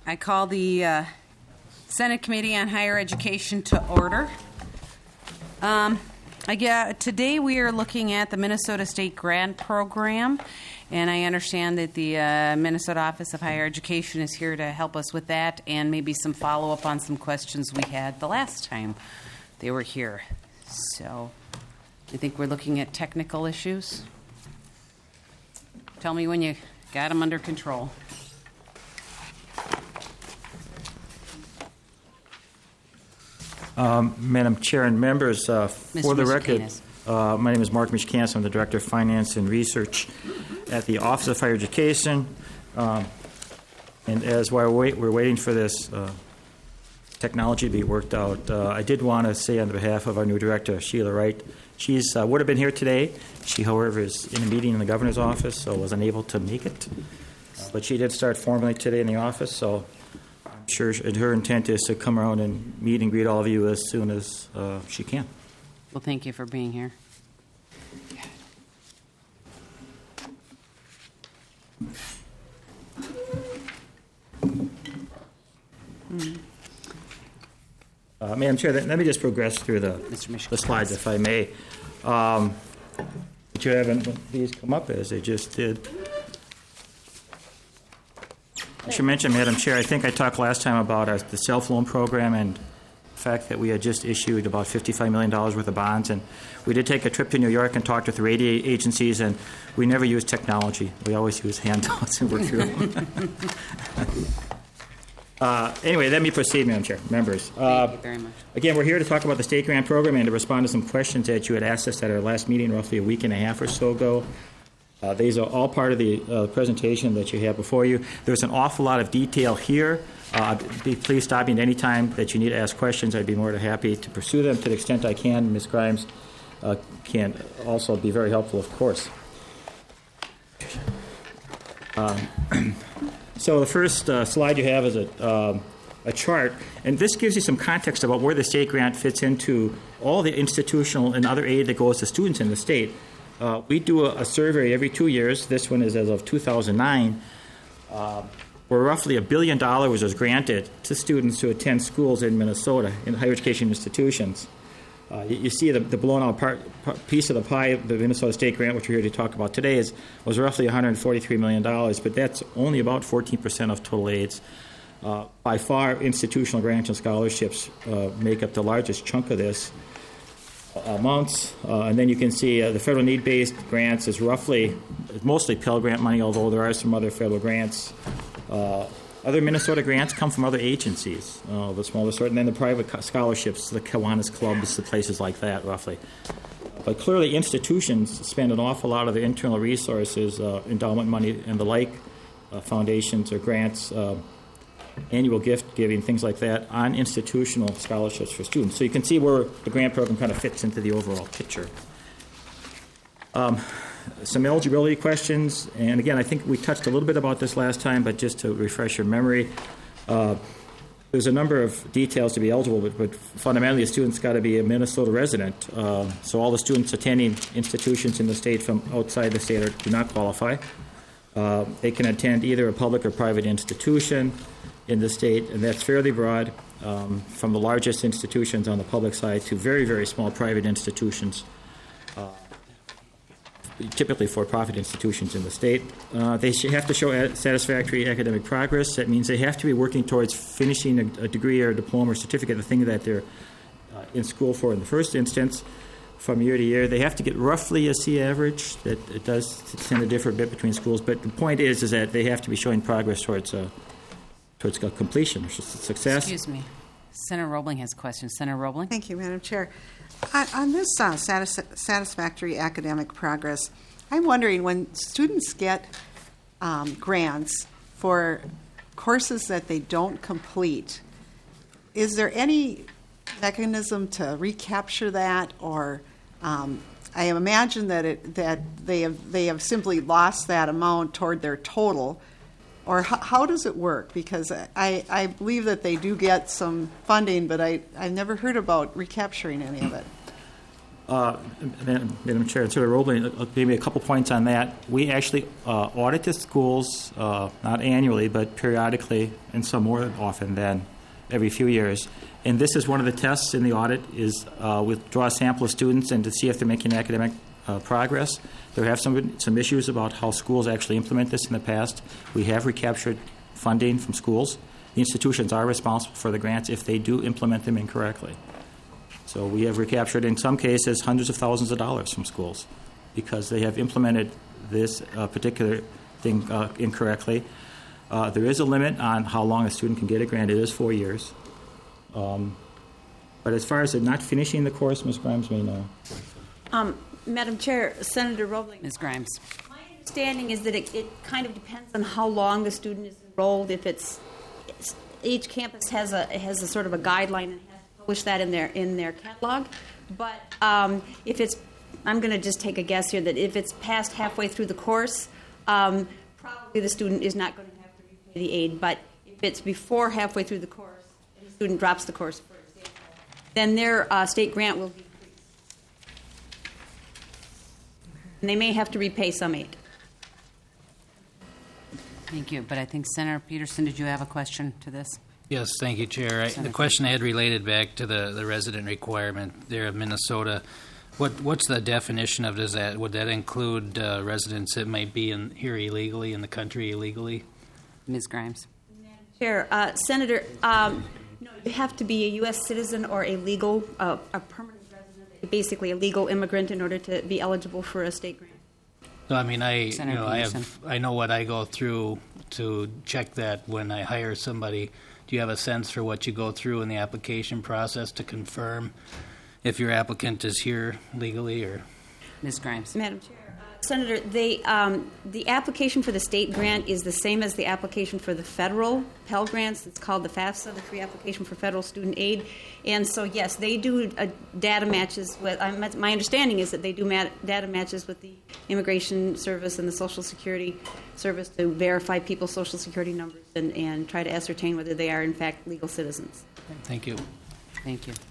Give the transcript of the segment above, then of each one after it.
I call the Senate Committee on Higher Education to order. Today we are looking at the Minnesota State Grant Program, and I understand that the Minnesota Office of Higher Education is here to help us with that and maybe some follow-up on some questions we had the last time they were here. So I think we're looking at technical issues. Tell me when you got them under control. Madam Chair and members, for the record, my name is Mark Mishkanis. I'm the Director of Finance and Research at the Office of Higher Education. And as while we're waiting for this technology to be worked out, I did want to say on behalf of our new director, Sheila Wright, she's would have been here today. She, however, is in a meeting in the governor's office, so was unable to make it. But she did start formally today in the office, so I'm sure her intent is to come around and meet and greet all of you as soon as she can. Well, thank you for being here. Madam Chair, let me just progress through the slides, if I may. But you haven't these come up as they just did. I should mention, Madam Chair, I think I talked last time about the self-loan program and the fact that we had just issued about $55 million worth of bonds. And we did take a trip to New York and talked with the rating agencies, and we never use technology. We always use handouts and work through them. Anyway, let me proceed, Madam Chair, members. Thank you very much. Again, we're here to talk about the state grant program and to respond to some questions that you had asked us at our last meeting roughly a week and a half or so ago. These are all part of the presentation that you have before you. There's an awful lot of detail here. Please stop me at any time that you need to ask questions. I'd be more than happy to pursue them to the extent I can. Ms. Grimes can also be very helpful, of course. So the first slide you have is a chart, and this gives you some context about where the state grant fits into all the institutional and other aid that goes to students in the state. We do a survey every 2 years. This one is as of 2009, where roughly $1 billion was granted to students who attend schools in Minnesota in higher education institutions. You see the blown out piece of the pie of the Minnesota State Grant, which we're here to talk about today, was roughly $143 million, but that's only about 14% of total aids. By far, institutional grants and scholarships make up the largest chunk of this amounts. And then you can see the federal need-based grants is mostly Pell Grant money, although there are some other federal grants. Other Minnesota grants come from other agencies, the smaller sort, and then the private scholarships, the Kiwanis clubs, the places like that, roughly. But clearly, institutions spend an awful lot of their internal resources, endowment money and the like, foundations or grants, annual gift giving, things like that, on institutional scholarships for students. So you can see where the grant program kind of fits into the overall picture. Some eligibility questions, and again, I think we touched a little bit about this last time, but just to refresh your memory, there's a number of details to be eligible, but fundamentally a student's got to be a Minnesota resident. So all the students attending institutions in the state from outside the state do not qualify. They can attend either a public or private institution in the state, and that's fairly broad, from the largest institutions on the public side to very, very small private institutions, typically for-profit institutions in the state. They have to show satisfactory academic progress. That means they have to be working towards finishing a degree or a diploma or certificate, the thing that they're in school for in the first instance. From year to year, they have to get roughly a C average. That it does tend to differ a bit between schools, but the point is that they have to be showing progress towards completion or success. Excuse me. Senator Roebling has a question. Senator Roebling? Thank you, Madam Chair. On this satisfactory academic progress, I'm wondering when students get grants for courses that they don't complete, is there any mechanism to recapture that, or I imagine that they have simply lost that amount toward their total, or how does it work? Because I believe that they do get some funding, but I've never heard about recapturing any of it. Madam Chair, Senator Roebling, maybe a couple points on that. We actually audit the schools, not annually, but periodically, and some more often than every few years. And this is one of the tests in the audit is we draw a sample of students and to see if they're making academic progress. There have some issues about how schools actually implement this in the past. We have recaptured funding from schools. The institutions are responsible for the grants if they do implement them incorrectly. So we have recaptured, in some cases, hundreds of thousands of dollars from schools because they have implemented this particular thing incorrectly. There is a limit on how long a student can get a grant. It is 4 years. But as far as it not finishing the course, Ms. Grimes may know. Madam Chair, Senator Roebling. Ms. Grimes. My understanding is that it kind of depends on how long the student is enrolled. If each campus has a sort of a guideline and has to publish that in their catalog. But if it's, I'm going to just take a guess here that if it's past halfway through the course, probably the student is not going to have to repay the aid. But if it's before halfway through the course and the student drops the course, for example, then their state grant will decrease. And they may have to repay some aid. Thank you. But I think Senator Peterson, did you have a question to this? Yes, thank you, Chair. The question I had related back to the resident requirement there of Minnesota. What's the definition of that? Would that include residents that might be here illegally, in the country illegally? Ms. Grimes. Chair, Senator, no, you have to be a U.S. citizen or a legal, a permanent resident, basically a legal immigrant in order to be eligible for a state grant. No, I mean, Senator Peterson. I know what I go through to check that when I hire somebody. Do you have a sense for what you go through in the application process to confirm if your applicant is here legally or? Ms. Grimes. Madam Chair, Senator, the application for the state grant is the same as the application for the federal Pell Grants. It's called the FAFSA, the Free Application for Federal Student Aid. And so, yes, they do data matches with, my understanding is that they do data matches with the Immigration Service and the Social Security Service to verify people's Social Security numbers and try to ascertain whether they are, in fact, legal citizens. Thank you. Thank you.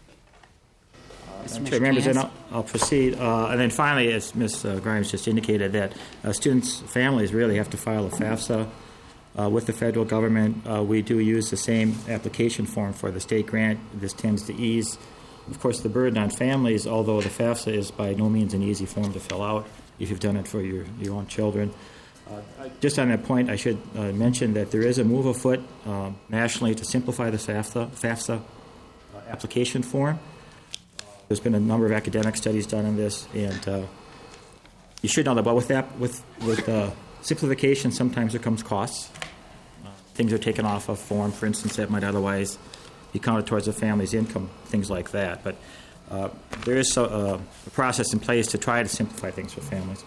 Chair, members, and I'll proceed. And then finally, as Ms. Grimes just indicated, that students' families really have to file a FAFSA with the federal government. We do use the same application form for the state grant. This tends to ease, of course, the burden on families, although the FAFSA is by no means an easy form to fill out if you've done it for your own children. Just on that point, I should mention that there is a move afoot nationally to simplify the FAFSA application form. There's been a number of academic studies done on this, and you should know that. But with simplification, sometimes there comes costs. Things are taken off of form, for instance, that might otherwise be counted towards a family's income, things like that. But there is a process in place to try to simplify things for families.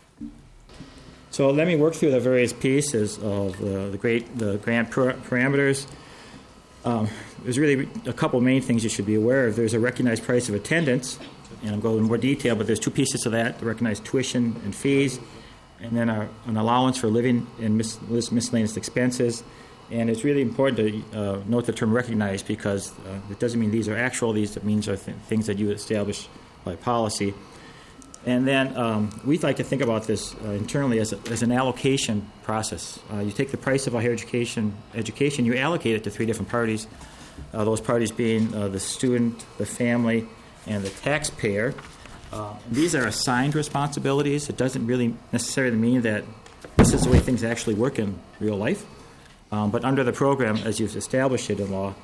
So let me work through the various pieces of the grant parameters. There's really a couple main things you should be aware of. There's a recognized price of attendance, and I'll go into more detail, but there's two pieces of that: the recognized tuition and fees, and then an allowance for living and miscellaneous expenses. And it's really important to note the term recognized because it doesn't mean these are actual. These means are things that you establish by policy. And then we'd like to think about this internally as an allocation process. You take the price of higher education, you allocate it to three different parties, those parties being the student, the family, and the taxpayer. These are assigned responsibilities. It doesn't really necessarily mean that this is the way things actually work in real life. But under the program, as you've established it in law,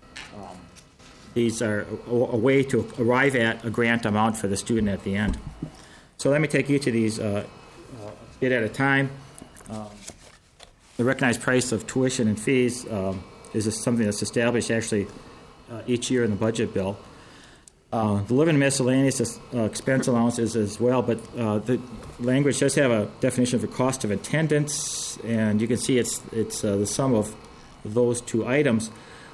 these are a way to arrive at a grant amount for the student at the end. So let me take each of these a bit at a time. The recognized price of tuition and fees is something that's established actually each year in the budget bill. The living and miscellaneous expense allowances as well, but the language does have a definition for cost of attendance, and you can see it's the sum of those two items.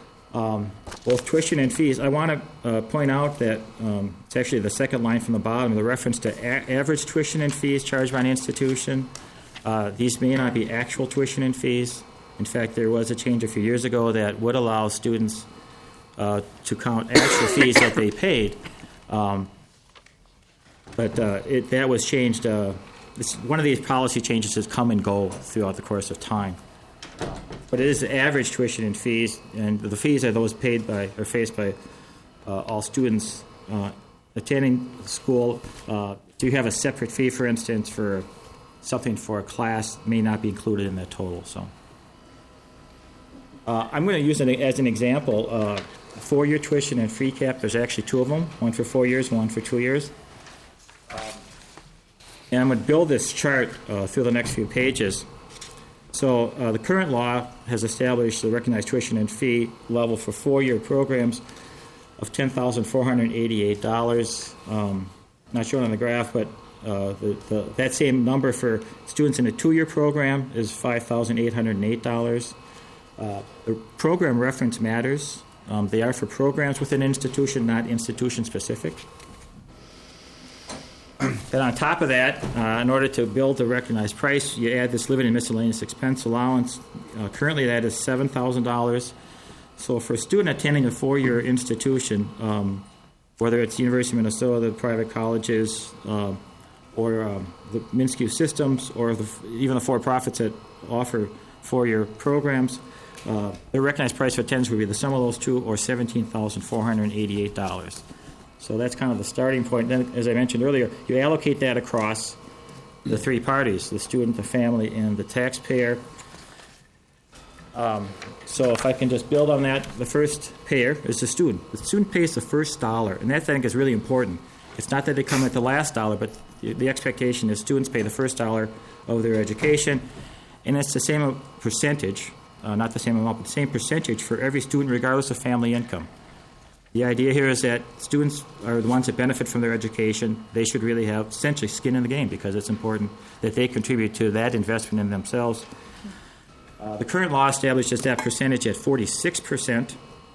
Both tuition and fees. I want to point out that it's actually the second line from the bottom, the reference to average tuition and fees charged by an institution. These may not be actual tuition and fees. In fact, there was a change a few years ago that would allow students to count actual fees that they paid. But that was changed. One of these policy changes has come and go throughout the course of time. But it is the average tuition and fees, and the fees are those paid by or faced by all students attending school. Do you have a separate fee, for instance, for something for a class may not be included in that total. So I'm going to use it as an example. 4-year tuition and free cap, there's actually 2 of them, one for 4 years, one for 2 years. And I'm going to build this chart through the next few pages. So the current law has established the recognized tuition and fee level for 4-year programs of $10,488. Not shown on the graph, but that same number for students in a 2-year program is $5,808. The program reference matters. They are for programs within an institution, not institution-specific. Then on top of that, in order to build the recognized price, you add this living and miscellaneous expense allowance. Currently, that is $7,000. So for a student attending a 4-year institution, whether it's University of Minnesota, private colleges, or the MnSCU systems, or even the for-profits that offer 4-year programs, the recognized price for attendance would be the sum of those two, or $17,488. So that's kind of the starting point. Then, as I mentioned earlier, you allocate that across the 3 parties, the student, the family, and the taxpayer. So if I can just build on that, the first payer is the student. The student pays the first dollar, and that, I think, is really important. It's not that they come at the last dollar, but the expectation is students pay the first dollar of their education, and it's the same percentage, not the same amount, but the same percentage for every student regardless of family income. The idea here is that students are the ones that benefit from their education. They should really have essentially skin in the game because it's important that they contribute to that investment in themselves. The current law establishes that percentage at 46%.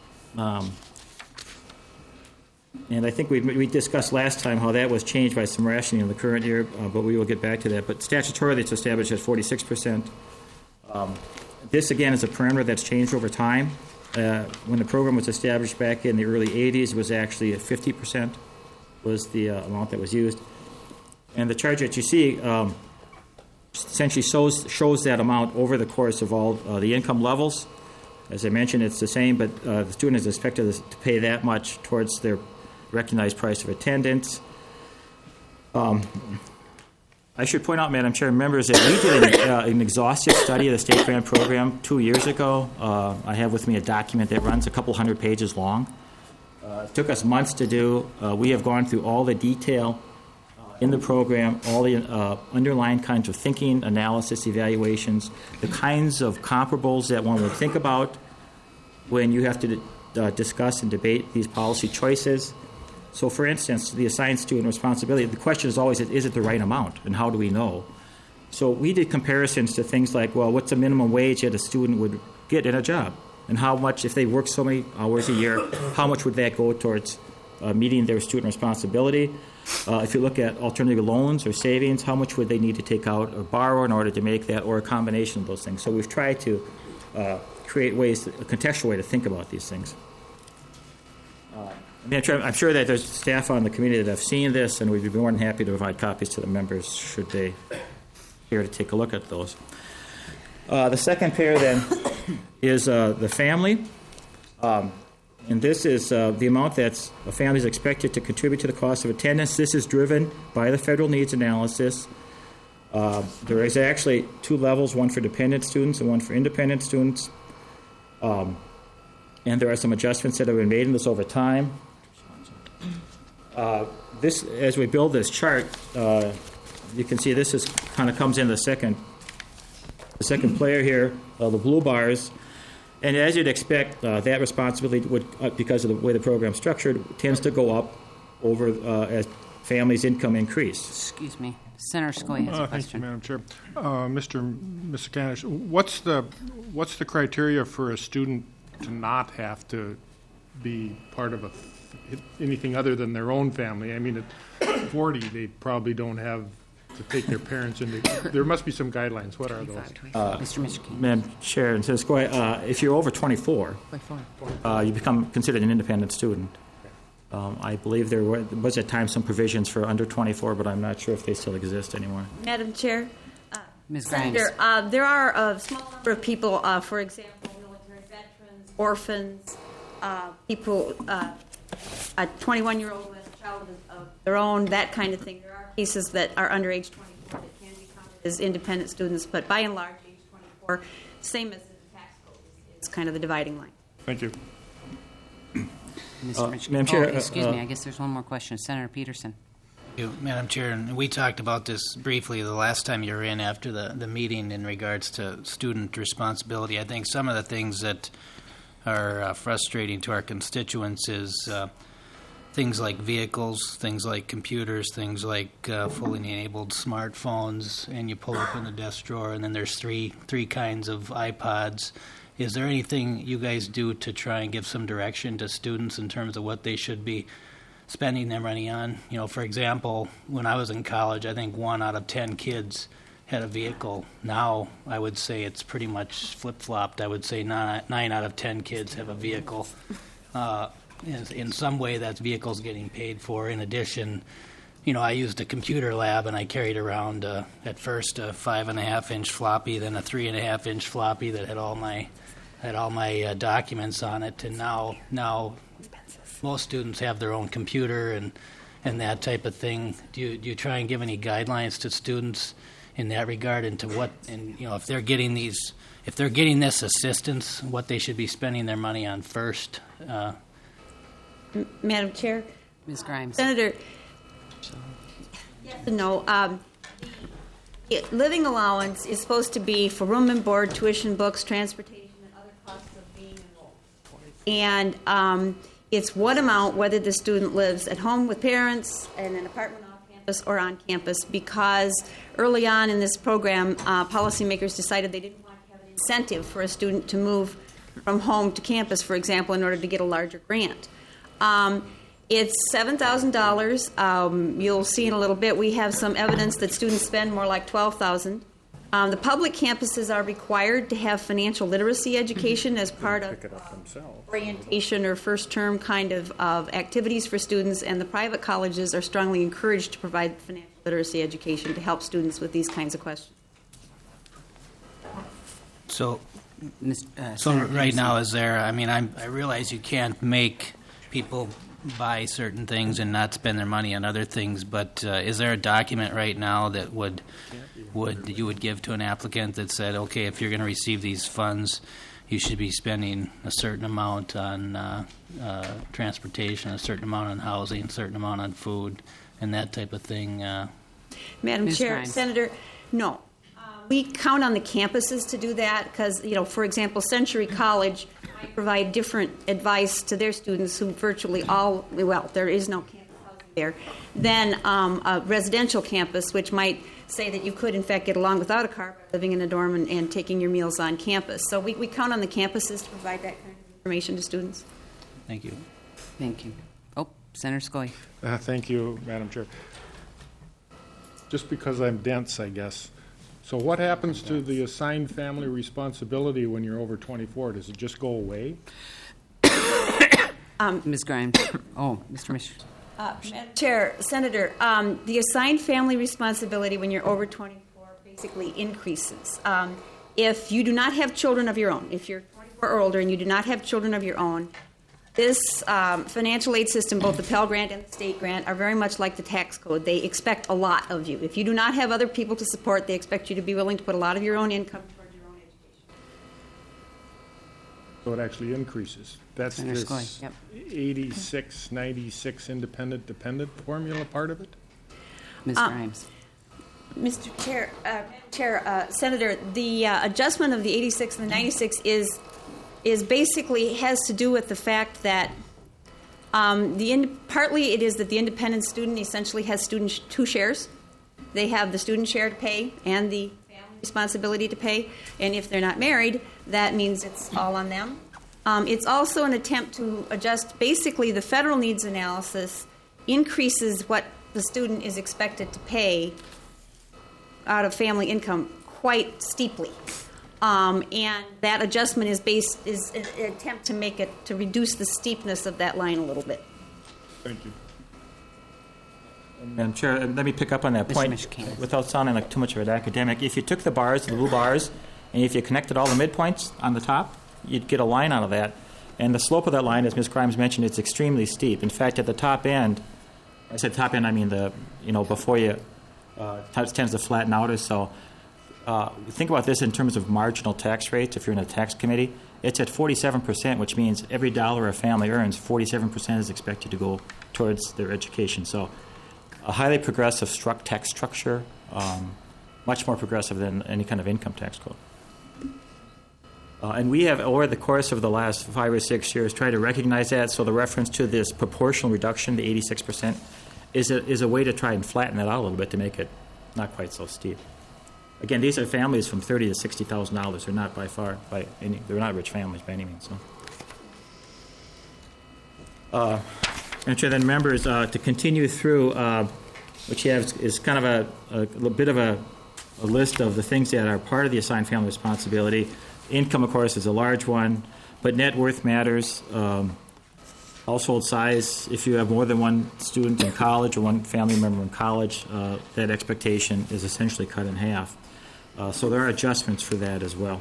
And I think we discussed last time how that was changed by some rationing in the current year, but we will get back to that. But statutorily, it's established at 46%. This, again, is a parameter that's changed over time. When the program was established back in the early 80s, it was actually at 50% was the amount that was used. And the chart that you see essentially shows that amount over the course of all the income levels. As I mentioned, it's the same, but the student is expected to pay that much towards their recognized price of attendance. I should point out, Madam Chair and members, that we did an exhaustive study of the state grant program 2 years ago. I have with me a document that runs a couple hundred pages long. It took us months to do. We have gone through all the detail in the program, all the underlying kinds of thinking, analysis, evaluations, the kinds of comparables that one would think about when you have to discuss and debate these policy choices. So, for instance, the assigned student responsibility, the question is always, is it the right amount, and how do we know? So we did comparisons to things like, well, what's the minimum wage that a student would get in a job? And how much, if they work so many hours a year, how much would that go towards meeting their student responsibility? If you look at alternative loans or savings, how much would they need to take out or borrow in order to make that, or a combination of those things? So we've tried to create ways, a contextual way to think about these things. I'm sure that there's staff on the committee that have seen this, and we'd be more than happy to provide copies to the members should they care to take a look at those. The second pair, then, is the family. And this is the amount that a family is expected to contribute to the cost of attendance. This is driven by the federal needs analysis. There is actually 2 levels, one for dependent students and one for independent students. And there are some adjustments that have been made in this over time. This, as we build this chart, you can see this is kind of comes in the second player here, the blue bars. And as you'd expect, that responsibility would, because of the way the program's structured, tends to go up over as families' income increase. Excuse me. Senator Scoy has a Thank you, question. Madam Chair. Mr. Kanish, what's the criteria for a student to not have to be part of anything other than their own family? I mean, at 40, they probably don't have to take their parents into. There must be some guidelines. What are those? Mr. Michigan. Madam Chair, and if you're over 24, you become considered an independent student. I believe there was at times some provisions for under 24, but I'm not sure if they still exist anymore. Madam Chair? Ms. Grimes. Senator, there are a small number of people, for example, military veterans, orphans, people, a 21-year-old who has a child of their own, that kind of thing. There are cases that are under age 24 that can be counted as independent students, but by and large, age 24, same as the tax code, is kind of the dividing line. Thank you. Mr. Mitchell. Madam Chair, Excuse me, I guess there's one more question. Senator Peterson. You, Madam Chair, and we talked about this briefly the last time you were in after the meeting in regards to student responsibility. I think some of the things that are frustrating to our constituents is things like vehicles, things like computers, things like fully enabled smartphones, and you pull open the desk drawer, and then there's three kinds of iPods. Is there anything you guys do to try and give some direction to students in terms of what they should be spending their money on? You know, for example, when I was in college, I think 1 out of 10 kids had a vehicle. Now, I would say it's pretty much flip-flopped. I would say 9 out of 10 kids have a vehicle. In some way, that vehicle's getting paid for. In addition, you know, I used a computer lab, and I carried around, at first, a 5.5-inch floppy, then a 3.5-inch floppy that had all my documents on it. And now most students have their own computer and that type of thing. Do you try and give any guidelines to students in that regard into what, and you know, if they're getting this assistance, what they should be spending their money on first? Madam Chair? Ms. Grimes. Senator, yes and no. Living allowance is supposed to be for room and board, tuition, books, transportation, and other costs of being enrolled. And it's what amount, whether the student lives at home with parents, in an apartment off campus, or on campus, because early on in this program, policymakers decided they didn't want to have an incentive for a student to move from home to campus, for example, in order to get a larger grant. It's $7,000. You'll see in a little bit we have some evidence that students spend more like $12,000. The public campuses are required to have financial literacy education as part of orientation or first term kind of activities for students, and the private colleges are strongly encouraged to provide financial literacy education to help students with these kinds of questions. So Senator right now, is there, I mean, I realize you can't make people buy certain things and not spend their money on other things, but is there a document right now that you would give to an applicant that said, okay, if you're going to receive these funds, you should be spending a certain amount on transportation, a certain amount on housing, a certain amount on food, and that type of thing? Madam Ms. Chair, Grimes. Senator, no. We count on the campuses to do that because, you know, for example, Century College might provide different advice to their students who virtually all, well, there is no campus housing there, than a residential campus, which might say that you could, in fact, get along without a car by living in a dorm and taking your meals on campus. So we count on the campuses to provide that kind of information to students. Thank you. Thank you. Oh, Senator Scoy. Thank you, Madam Chair. Just because I'm dense, I guess. So what happens to the assigned family responsibility when you're over 24? Does it just go away? Ms. Grimes. Oh, Mr. Mitchell. Madam Chair, Senator, the assigned family responsibility when you're over 24 basically increases. If you do not have children of your own, if you're 24 or older and you do not have children of your own, this financial aid system, both the Pell Grant and the state grant, are very much like the tax code. They expect a lot of you. If you do not have other people to support, they expect you to be willing to put a lot of your own income towards your own education. So it actually increases. That's Senator this Scoy, yep. 86, 96 independent dependent formula part of it? Ms. Grimes. Mr. Chair, Senator, the adjustment of the 86 and the 96 is basically has to do with the fact that partly it is that the independent student essentially has student two shares. They have the student share to pay and the family responsibility to pay, and if they're not married, that means it's all on them. It's also an attempt to adjust basically the federal needs analysis increases what the student is expected to pay out of family income quite steeply. And that adjustment is an attempt to make it, to reduce the steepness of that line a little bit. Thank you. Madam Chair, let me pick up on that Mr. point Mishkin. without sounding like too much of an academic. If you took the bars, the blue bars, and if you connected all the midpoints on the top, you'd get a line out of that. And the slope of that line, as Ms. Grimes mentioned, it's extremely steep. In fact, at the top end, I said top end, I mean before you tends to flatten out or so. Think about this in terms of marginal tax rates. If you're in a tax committee, it's at 47%, which means every dollar a family earns, 47% is expected to go towards their education. So a highly progressive tax structure, much more progressive than any kind of income tax code. And we have, over the course of the last 5 or 6 years, tried to recognize that. So the reference to this proportional reduction, the 86%, is a way to try and flatten that out a little bit to make it not quite so steep. Again, these are families from $30,000 to $60,000. They're not they're not rich families by any means. So. And so then members, to continue through, what you have is kind of a bit of a list of the things that are part of the assigned family responsibility. Income, of course, is a large one, but net worth matters. Household size, if you have more than one student in college or one family member in college, that expectation is essentially cut in half. So there are adjustments for that as well.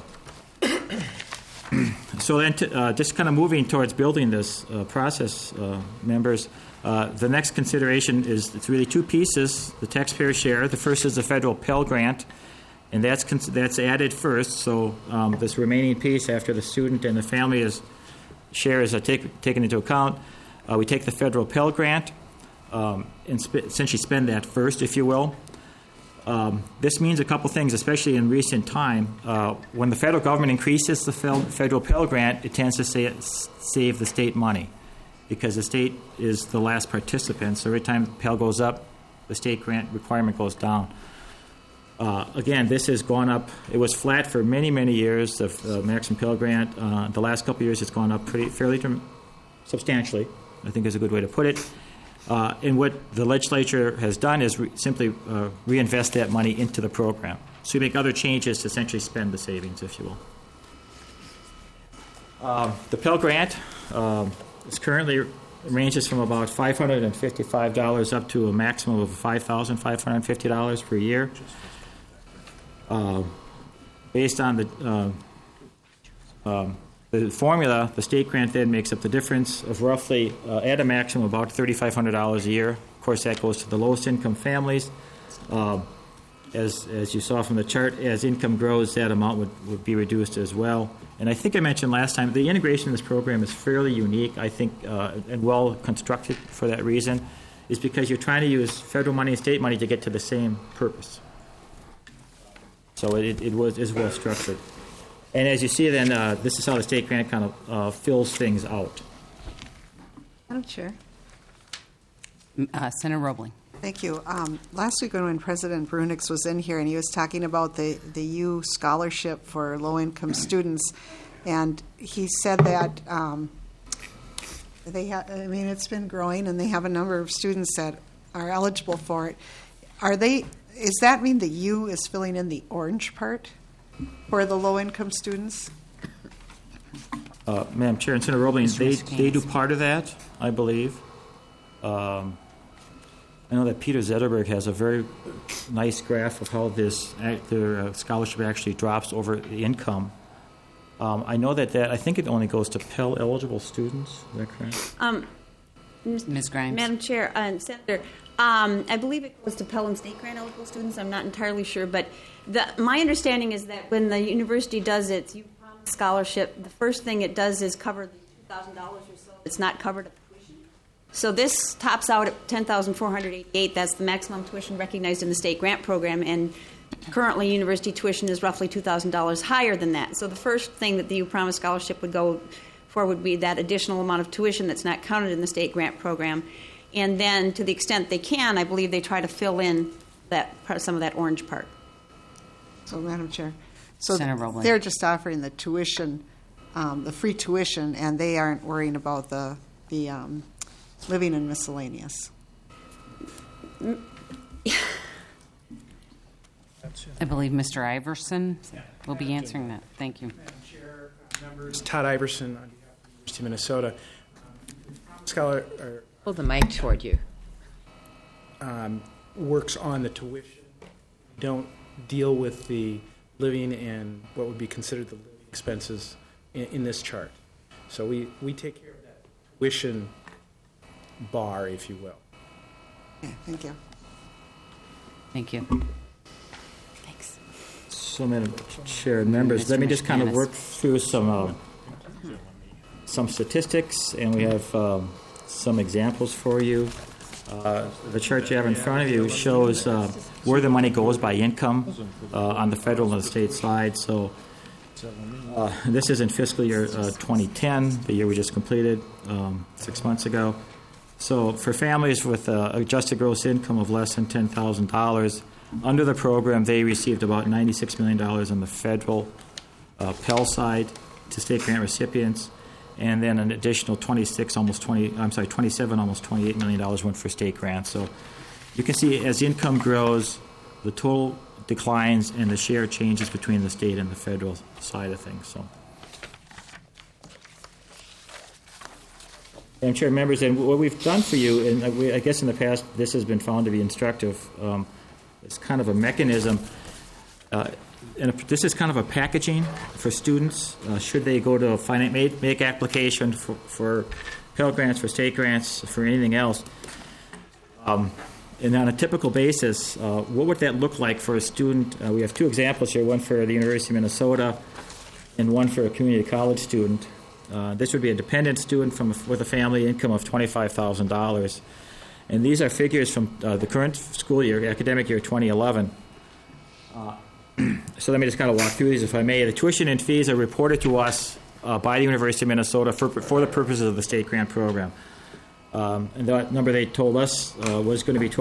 So then, just kind of moving towards building this process, members, the next consideration is it's really two pieces, the taxpayer share. The first is the federal Pell Grant, and that's added first. So this remaining piece after the student and the family share is taken into account. We take the federal Pell Grant and essentially spend that first, if you will. This means a couple things, especially in recent time. When the federal government increases the federal Pell Grant, it tends to save the state money because the state is the last participant. So every time Pell goes up, the state grant requirement goes down. Again, this has gone up. It was flat for many, many years, the maximum Pell Grant. The last couple of years, it's gone up fairly substantially, I think is a good way to put it. And what the legislature has done is simply reinvest that money into the program. So you make other changes to essentially spend the savings, if you will. The Pell Grant is currently ranges from about $555 up to a maximum of $5,550 per year. Based on the formula, the state grant then makes up the difference of roughly, at a maximum, about $3,500 a year. Of course, that goes to the lowest income families. As you saw from the chart, as income grows, that amount would be reduced as well. And I think I mentioned last time, the integration of this program is fairly unique, I think, and well constructed for that reason, is because you're trying to use federal money and state money to get to the same purpose. So it is well structured. And as you see then, this is how the state grant kind of fills things out. Madam Chair. Senator Roebling. Thank you. Last week when President Brunix was in here and he was talking about the U scholarship for low-income students, and he said that it's been growing and they have a number of students that are eligible for it. Does that mean the U is filling in the orange part for the low-income students? Madam Chair and Senator Roebling, they do part of that, I believe. I know that Peter Zetterberg has a very nice graph of how their scholarship actually drops over the income. I know that I think it only goes to Pell eligible students. Is that correct? Ms. Grimes. Madam Chair and Senator, I believe it goes to Pell and state grant eligible students. I'm not entirely sure, but my understanding is that when the university does its U Promise scholarship, the first thing it does is cover the $2,000 or so. It's not covered at tuition. So this tops out at $10,488. That's the maximum tuition recognized in the state grant program, and currently university tuition is roughly $2,000 higher than that. So the first thing that the U Promise scholarship would go for would be that additional amount of tuition that's not counted in the state grant program. And then, to the extent they can, I believe they try to fill in some of that orange part. So, Madam Chair, so Senator Roebling. they're just offering the tuition, the free tuition, and they aren't worrying about the living and miscellaneous. I believe Mr. Iverson will be answering that. Thank you. Madam Chair, members, Todd Iverson on behalf of the University of Minnesota. Pull the mic toward you. Works on the tuition. Don't deal with the living and what would be considered the living expenses in this chart. So we take care of that tuition bar, if you will. Okay, thank you. Thank you. Thanks. So, Madam Chair and members, let me just kind of work through some statistics, and we have some examples for you. The chart you have in front of you shows where the money goes by income on the federal and the state side. So this is in fiscal year 2010, the year we just completed 6 months ago. So for families with adjusted gross income of less than $10,000, under the program, they received about $96 million on the federal Pell side to state grant recipients, and then an additional 27, almost $28 million went for state grants. So you can see as income grows, the total declines and the share changes between the state and the federal side of things. So, Madam Chair, members, and what we've done for you, and I guess in the past this has been found to be instructive, it's kind of a mechanism. And this is kind of a packaging for students. Should they go to a make application for Pell Grants, for state grants, for anything else. And on a typical basis, what would that look like for a student? We have two examples here, one for the University of Minnesota and one for a community college student. This would be a dependent student with a family income of $25,000. And these are figures from the current school year, academic year 2011. So let me just kind of walk through these, if I may. The tuition and fees are reported to us by the University of Minnesota for the purposes of the state grant program. And that number they told us was going to be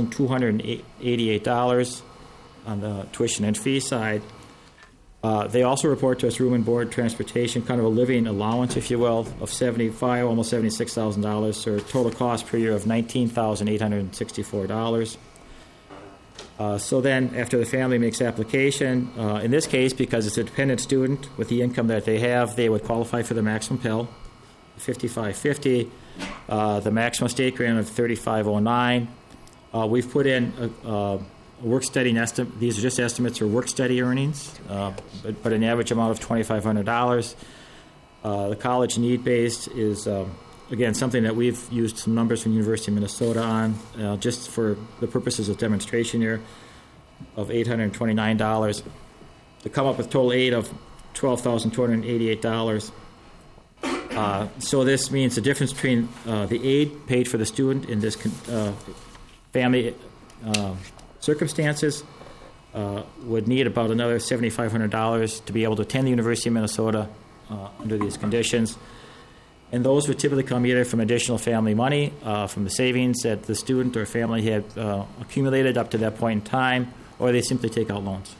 $12,288 on the tuition and fee side. They also report to us room and board, transportation, kind of a living allowance, if you will, of $75,000, almost $76,000, so a total cost per year of $19,864. So then, after the family makes application, in this case, because it's a dependent student with the income that they have, they would qualify for the maximum Pell, $5,550, the maximum state grant of $3,509. We've put in a work study estimate. These are just estimates for work study earnings, but an average amount of $2,500. The college need-based is again, something that we've used some numbers from University of Minnesota on, just for the purposes of demonstration here, of $829, to come up with total aid of $12,288. So this means the difference between the aid paid for the student in this family circumstances would need about another $7,500 to be able to attend the University of Minnesota under these conditions. And those would typically come either from additional family money, from the savings that the student or family had accumulated up to that point in time, or they simply take out loans.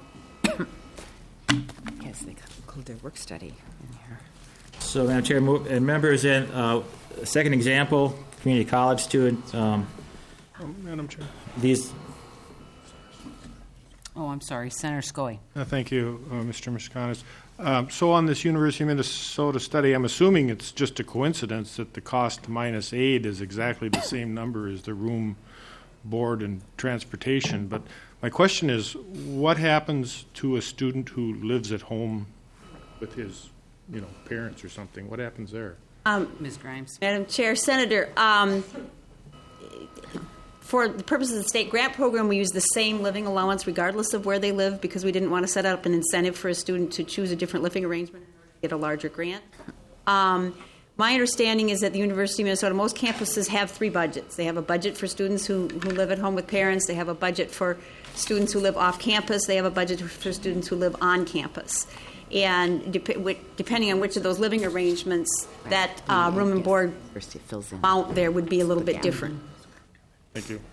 Yes, they include their work study in here. So, Madam Chair and members, in second example, community college student. Madam Chair. These. Oh, I'm sorry, Senator Scoy. Thank you, Mr. Miscanis. So on this University of Minnesota study, I'm assuming it's just a coincidence that the cost minus aid is exactly the same number as the room, board, and transportation. But my question is, what happens to a student who lives at home with his, parents or something? What happens there? Ms. Grimes. Madam Chair, Senator, for the purposes of the state grant program, we use the same living allowance regardless of where they live because we didn't want to set up an incentive for a student to choose a different living arrangement in order to get a larger grant. My understanding is that the University of Minnesota, most campuses have three budgets. They have a budget for students who live at home with parents. They have a budget for students who live off campus. They have a budget for students who live on campus. And depending on which of those living arrangements, that room and board amount there would be a little bit different. Thank you.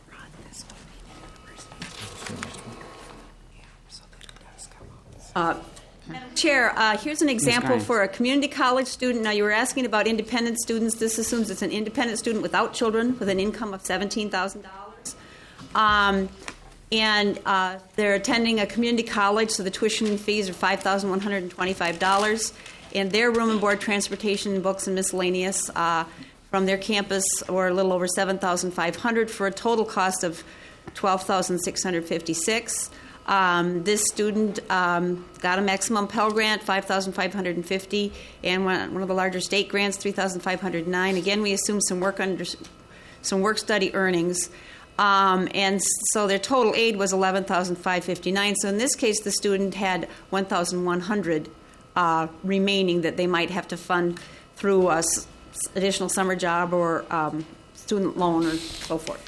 Madam Chair, here's an example for a community college student. Now, you were asking about independent students. This assumes it's an independent student without children with an income of $17,000. And they're attending a community college, so the tuition fees are $5,125. And their room and board, transportation, books, and miscellaneous from their campus, or a little over $7,500, for a total cost of $12,656. This student got a maximum Pell Grant, $5,550, and one of the larger state grants, $3,509. Again, we assume some work study earnings, and so their total aid was $11,559. So in this case, the student had $1,100 remaining that they might have to fund through additional summer job or student loan or so forth.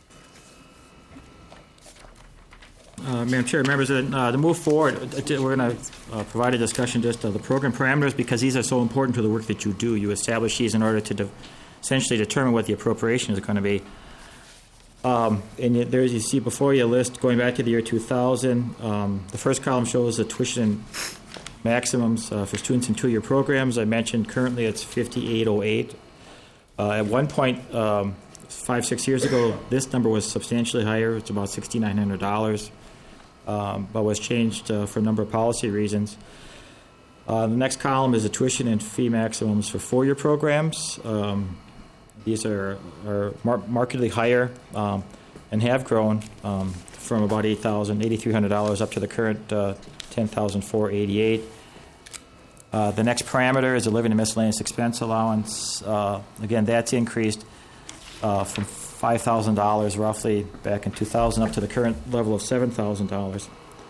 Madam Chair, members, to move forward, we're going to provide a discussion just of the program parameters, because these are so important to the work that you do. You establish these in order to essentially determine what the appropriation is going to be. And there, you see before you a list going back to the year 2000. The first column shows the tuition maximums for students in two-year programs. I mentioned currently it's $5,808. At one point, 5-6 years ago, this number was substantially higher. It's about $6,900. But was changed for a number of policy reasons. The next column is the tuition and fee maximums for four-year programs. These are markedly higher and have grown from about $8,300 up to the current $10,488. The next parameter is the living and miscellaneous expense allowance. Again, that's increased from $5,000 roughly back in 2000 up to the current level of $7,000.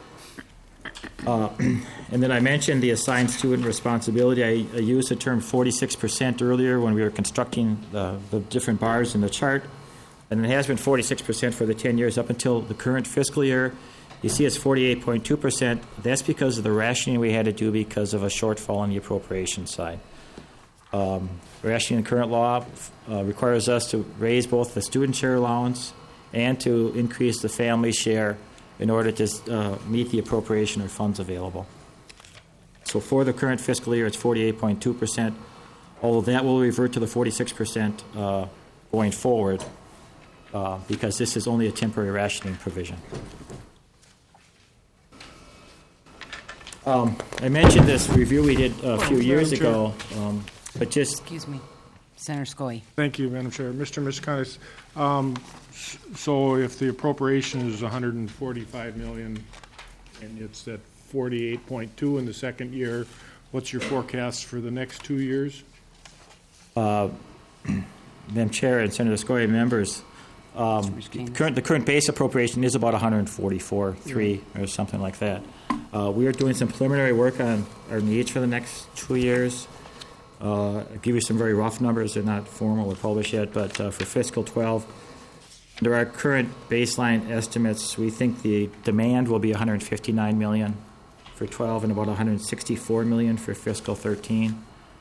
And then I mentioned the assigned student responsibility. I used the term 46% earlier when we were constructing the different bars in the chart. And it has been 46% for the 10 years up until the current fiscal year. You see it's 48.2%. That's because of the rationing we had to do because of a shortfall on the appropriation side. Rationing in current law requires us to raise both the student share allowance and to increase the family share in order to meet the appropriation of funds available. So for the current fiscal year, it's 48.2%, although that will revert to the 46% going forward because this is only a temporary rationing provision. I mentioned this review we did a few years ago, but just... Excuse me. Senator Scoy. Thank you, Madam Chair. Mr. Miscakis, so if the appropriation is $145 million and it's at 48.2 in the second year, what's your forecast for the next 2 years? Madam Chair and Senator Scoy, members, the current base appropriation is about 144.3 or something like that. We are doing some preliminary work on our needs for the next 2 years. I'll give you some very rough numbers. They're not formal or published yet, but for fiscal 12, under our current baseline estimates, we think the demand will be $159 million for 12 and about $164 million for fiscal 13.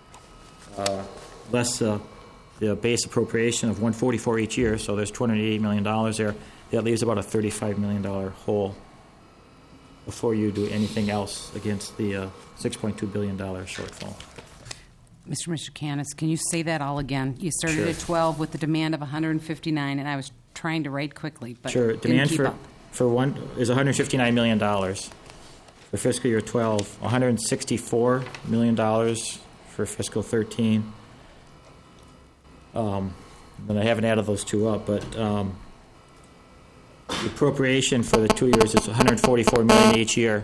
Less the base appropriation of $144 each year, so there's $288 million there. That leaves about a $35 million hole before you do anything else against the $6.2 billion shortfall. Mr. Miscakis, can you say that all again? You started Sure. at 12 with the demand of 159, and I was trying to write quickly, but Sure. didn't Demand keep up. for one is $159 million. For fiscal year 12, $164 million for fiscal 13. Then I haven't added those two up, but the appropriation for the 2 years is $144 million each year.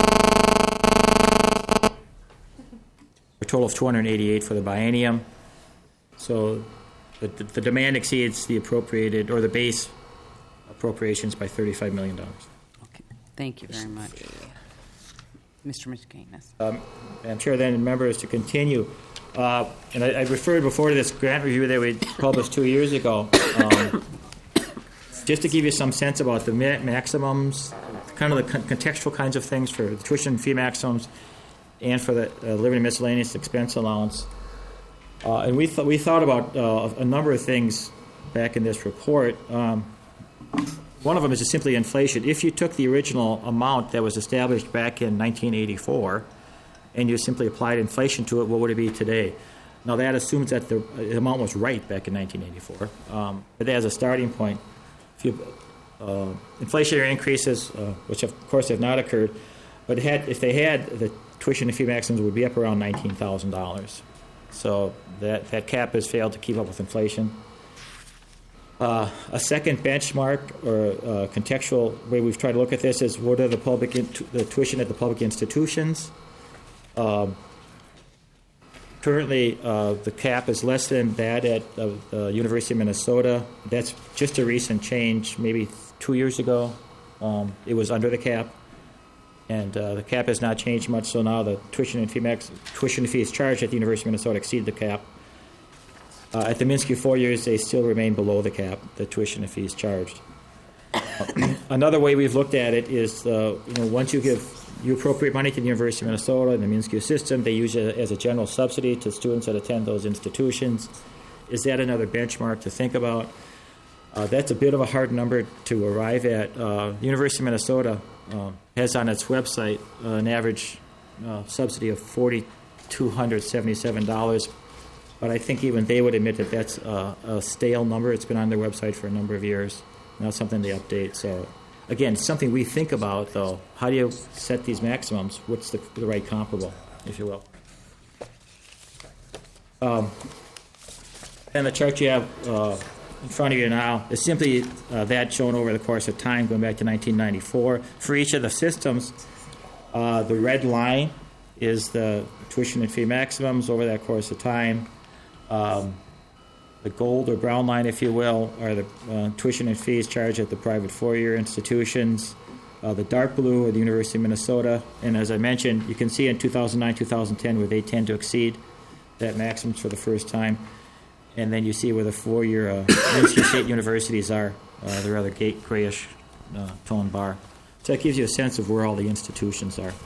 A total of $288 for the biennium. So the demand exceeds the appropriated or the base appropriations by $35 million. Okay. Thank you very much. Mr. Miscakis. Madam Chair, then members, to continue. And I referred before to this grant review that we published 2 years ago. Just to give you some sense about the maximums, kind of the contextual kinds of things for the tuition fee maximums and for the living and miscellaneous expense allowance. And we thought about a number of things back in this report. One of them is just simply inflation. If you took the original amount that was established back in 1984 and you simply applied inflation to it, what would it be today? Now, that assumes that the amount was right back in 1984. But as a starting point, if you, inflationary increases, which of course have not occurred, but if they had, the tuition and fee maximums would be up around $19,000. So that cap has failed to keep up with inflation. A second benchmark or contextual way we've tried to look at this is what are the tuition at the public institutions. Currently, the cap is less than that at the University of Minnesota. That's just a recent change. Maybe 2 years ago, it was under the cap, and the cap has not changed much. So now the tuition and fees charged at the University of Minnesota exceed the cap. At the Minsky 4 years, they still remain below the cap, the tuition and fees charged. Another way we've looked at it is, once you appropriate money to the University of Minnesota and the Minsky system, they use it as a general subsidy to students that attend those institutions. Is that another benchmark to think about? That's a bit of a hard number to arrive at. The University of Minnesota has on its website an average subsidy of $4,277. But I think even they would admit that that's a stale number. It's been on their website for a number of years. Now it's something they update. So, again, it's something we think about, though. How do you set these maximums? What's the right comparable, if you will? And the chart you have in front of you now is simply that shown over the course of time, going back to 1994. For each of the systems, the red line is the tuition and fee maximums over that course of time. The gold or brown line, if you will, are the tuition and fees charged at the private four-year institutions. The dark blue are the University of Minnesota. And as I mentioned, you can see in 2009, 2010 where they tend to exceed that maximum for the first time. And then you see where the four-year Minsky State universities are. They're rather grayish tone bar. So that gives you a sense of where all the institutions are.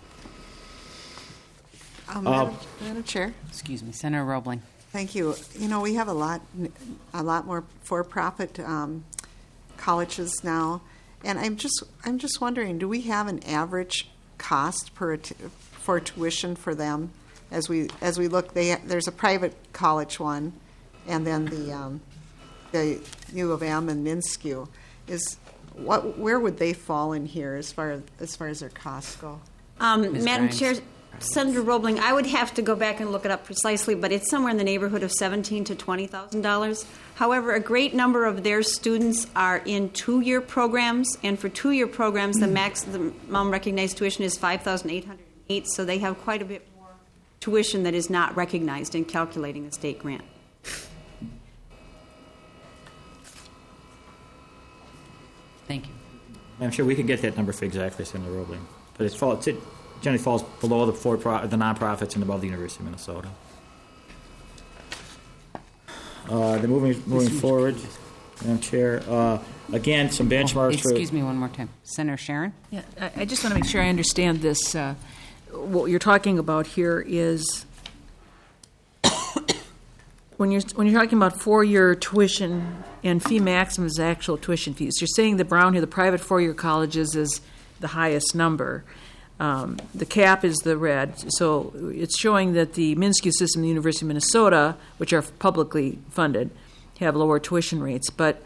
Madam Chair. Excuse me, Senator Roebling. Thank you. We have a lot more for-profit colleges now, and I'm just wondering, do we have an average cost for tuition for them? As we look, there's a private college one, and then the U of M and Minsky. Where would they fall in here as far as their costs go? Madam Chair, Senator Roebling, I would have to go back and look it up precisely, but it's somewhere in the neighborhood of $17,000 to $20,000. However, a great number of their students are in two-year programs, and for two-year programs, the maximum recognized tuition is $5,808. So they have quite a bit more tuition that is not recognized in calculating the state grant. Thank you. I'm sure we can get that number for exactly, Senator Roebling. But it generally falls below the nonprofits and above the University of Minnesota. Then moving forward, Madam Chair, again, some benchmarks. Excuse me one more time. Senator Sharon? Yeah, I just want to make sure I understand this. What you're talking about here is when you're talking about four-year tuition and fee maximum is actual tuition fees. You're saying the brown here, the private four-year colleges, is the highest number. The cap is the red. So it's showing that the Minsky system, the University of Minnesota, which are publicly funded, have lower tuition rates. But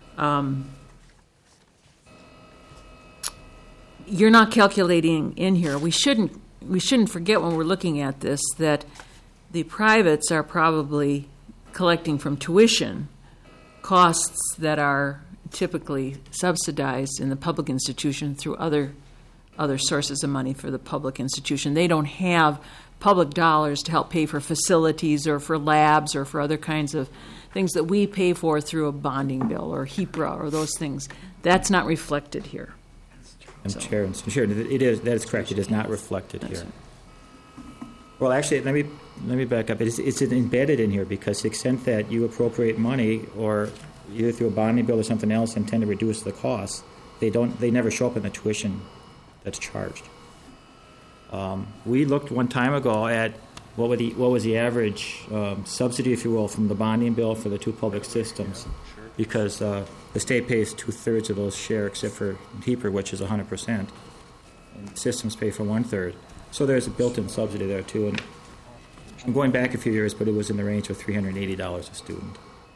you're not calculating in here. We shouldn't forget when we're looking at this that the privates are probably collecting from tuition costs that are typically subsidized in the public institution through other sources of money for the public institution. They don't have public dollars to help pay for facilities or for labs or for other kinds of things that we pay for through a bonding bill or HEPRA or those things. That's not reflected here. Chair, that is correct. It is not reflected here. Well, actually, let me back up. It's embedded in here because to the extent that you appropriate money or either through a bonding bill or something else and tend to reduce the costs, they never show up in the tuition that's charged. We looked one time ago at what was the average subsidy, if you will, from the bonding bill for the two public systems, because the state pays 2/3 of those share, except for HEPR, which is 100%, and the systems pay for 1/3. So there's a built-in subsidy there too. And I'm going back a few years, but it was in the range of $380 a student.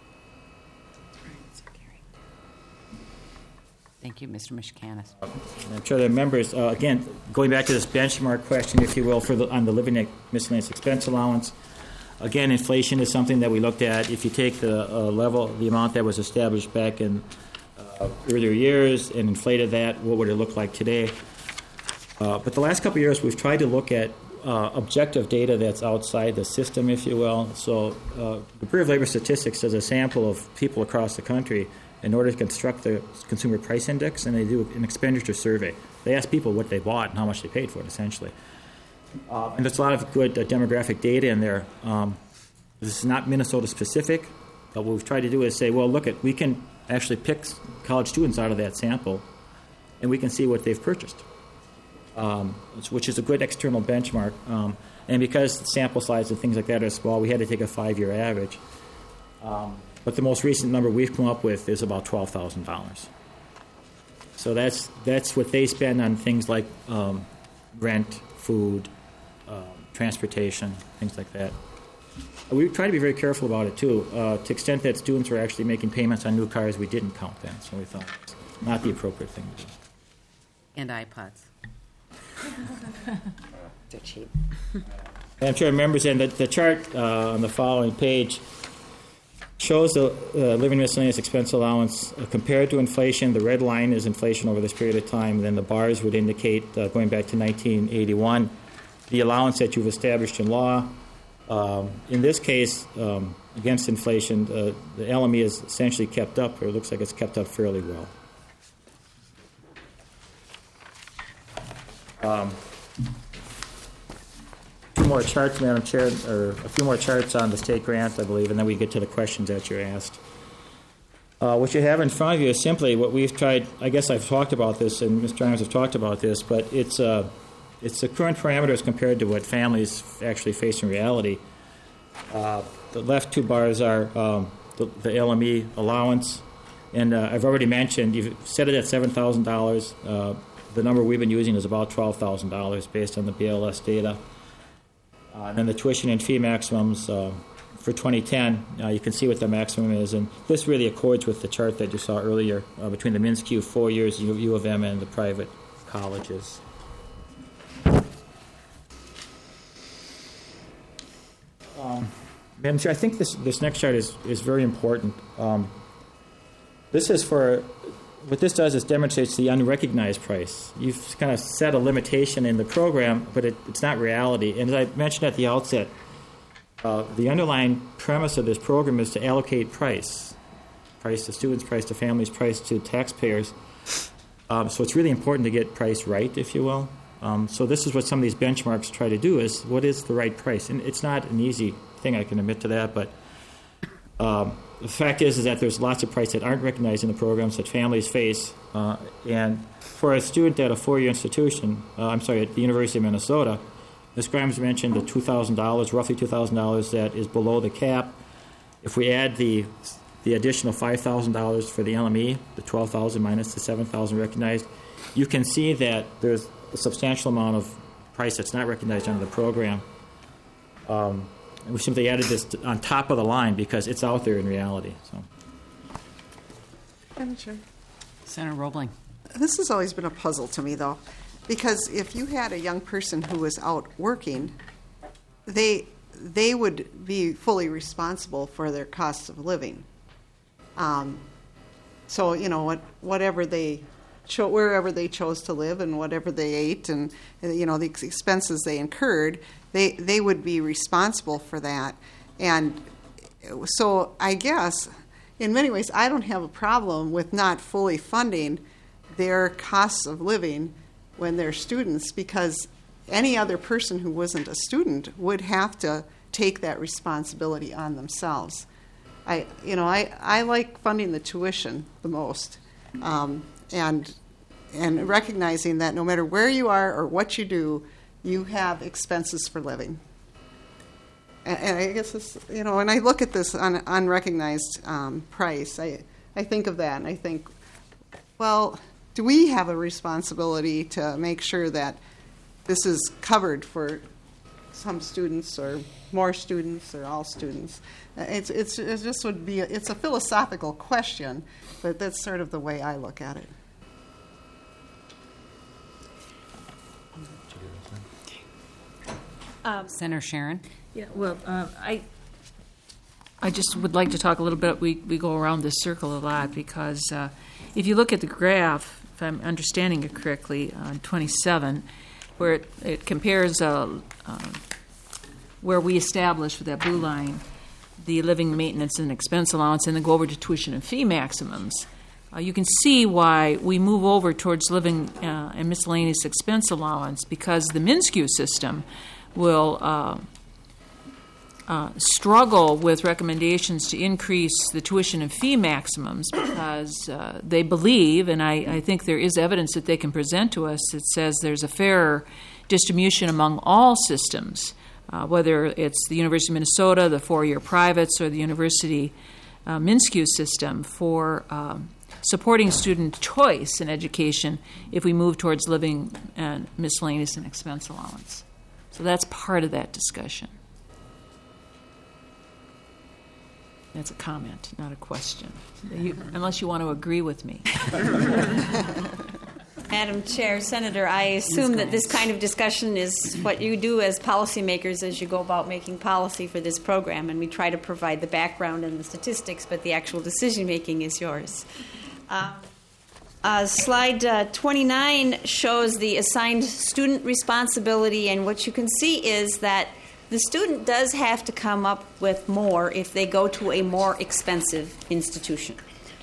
Thank you, Mr. Mishkanis. I'm sure the members, again, going back to this benchmark question, if you will, on the living miscellaneous expense allowance, Again, inflation is something that we looked at. If you take the the amount that was established back in earlier years and inflated that, what would it look like today? But the last couple of years, we've tried to look at objective data that's outside the system, if you will. So the Bureau of Labor Statistics does a sample of people across the country in order to construct the Consumer Price Index, and they do an expenditure survey. They ask people what they bought and how much they paid for it, essentially. And there's a lot of good demographic data in there. This is not Minnesota-specific, but what we've tried to do is say, well, look, we can actually pick college students out of that sample, and we can see what they've purchased, which is a good external benchmark. And because the sample size and things like that are small, we had to take a 5-year average. But the most recent number we've come up with is about $12,000. So that's what they spend on things like rent, food, transportation, things like that. We try to be very careful about it, too. To the extent that students are actually making payments on new cars, we didn't count that. So we thought it's not the appropriate thing to do. And iPods. They're cheap. I'm sure members, and the chart on the following page shows the living miscellaneous expense allowance compared to inflation. The red line is inflation over this period of time. Then the bars would indicate, going back to 1981, the allowance that you've established in law. In this case, against inflation, the LME is essentially kept up, or it looks like it's kept up fairly well. Two more charts, Madam Chair, or a few more charts on the state grant, I believe, and then we get to the questions that you asked. What you have in front of you is simply what we've tried. I guess I've talked about this, and Ms. Johns have talked about this, but it's the current parameters compared to what families actually face in reality. The left two bars are the LME allowance, and I've already mentioned, you've set it at $7,000. The number we've been using is about $12,000 based on the BLS data. And then the tuition and fee maximums for 2010, you can see what the maximum is. And this really accords with the chart that you saw earlier between the MnSCU 4 years, U of M, and the private colleges. Madam Chair, I think this next chart is very important. This is for, what this does is demonstrates the unrecognized price. You've kind of set a limitation in the program, but it's not reality. And as I mentioned at the outset, the underlying premise of this program is to allocate price to students, price to families, price to taxpayers. So it's really important to get price right, if you will. So this is what some of these benchmarks try to do, is what is the right price? And it's not an easy thing, I can admit to that, but the fact is that there's lots of prices that aren't recognized in the programs that families face. And for a student at a four-year institution, at the University of Minnesota, Ms. Grimes mentioned the $2,000, roughly $2,000 that is below the cap. If we add the additional $5,000 for the LME, the $12,000 minus the $7,000 recognized, you can see that there's a substantial amount of price that's not recognized under the program. And we simply added this on top of the line because it's out there in reality. So, Madam Chair. Senator Roebling. This has always been a puzzle to me, though, because if you had a young person who was out working, they would be fully responsible for their costs of living. So whatever wherever they chose to live and whatever they ate and the expenses they incurred, they would be responsible for that. And so I guess in many ways I don't have a problem with not fully funding their costs of living when they're students, because any other person who wasn't a student would have to take that responsibility on themselves. I like funding the tuition the most, and recognizing that no matter where you are or what you do, you have expenses for living. And I guess this, when I look at this unrecognized price, I think of that and I think, well, do we have a responsibility to make sure that this is covered for some students or more students or all students? It's a philosophical question, but that's sort of the way I look at it. Senator Sharon. Yeah, well, I just would like to talk a little bit. We go around this circle a lot because if you look at the graph, if I'm understanding it correctly, on 27, where it compares where we establish with that blue line the living, maintenance, and expense allowance, and then go over to tuition and fee maximums. You can see why we move over towards living and miscellaneous expense allowance, because the MnSCU system will struggle with recommendations to increase the tuition and fee maximums because they believe, and I think there is evidence that they can present to us that says there's a fairer distribution among all systems, whether it's the University of Minnesota, the four-year privates, or the University MnSCU system for supporting student choice in education if we move towards living and miscellaneous and expense allowance. So that's part of that discussion. That's a comment, not a question. Unless you want to agree with me. Madam Chair, Senator, I assume that this kind of discussion is what you do as policymakers as you go about making policy for this program, and we try to provide the background and the statistics, but the actual decision-making is yours. Slide 29 shows the assigned student responsibility, and what you can see is that the student does have to come up with more if they go to a more expensive institution.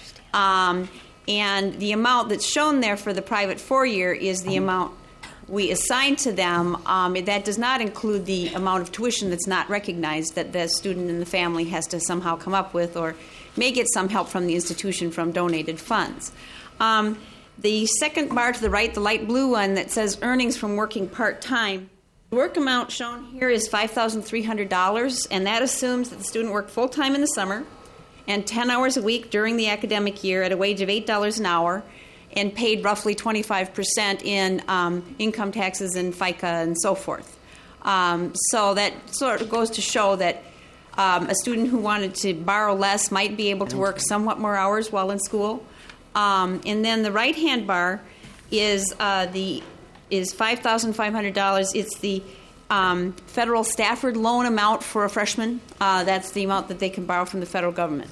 And the amount that's shown there for the private four-year is the amount we assign to them. That does not include the amount of tuition that's not recognized that the student and the family has to somehow come up with, or may get some help from the institution from donated funds. The second bar to the right, the light blue one that says earnings from working part-time, the work amount shown here is $5,300, and that assumes that the student worked full-time in the summer and 10 hours a week during the academic year at a wage of $8 an hour and paid roughly 25% in income taxes and FICA and so forth. So that sort of goes to show that a student who wanted to borrow less might be able to work somewhat more hours while in school. And then the right-hand bar is $5,500. It's the federal Stafford loan amount for a freshman. That's the amount that they can borrow from the federal government.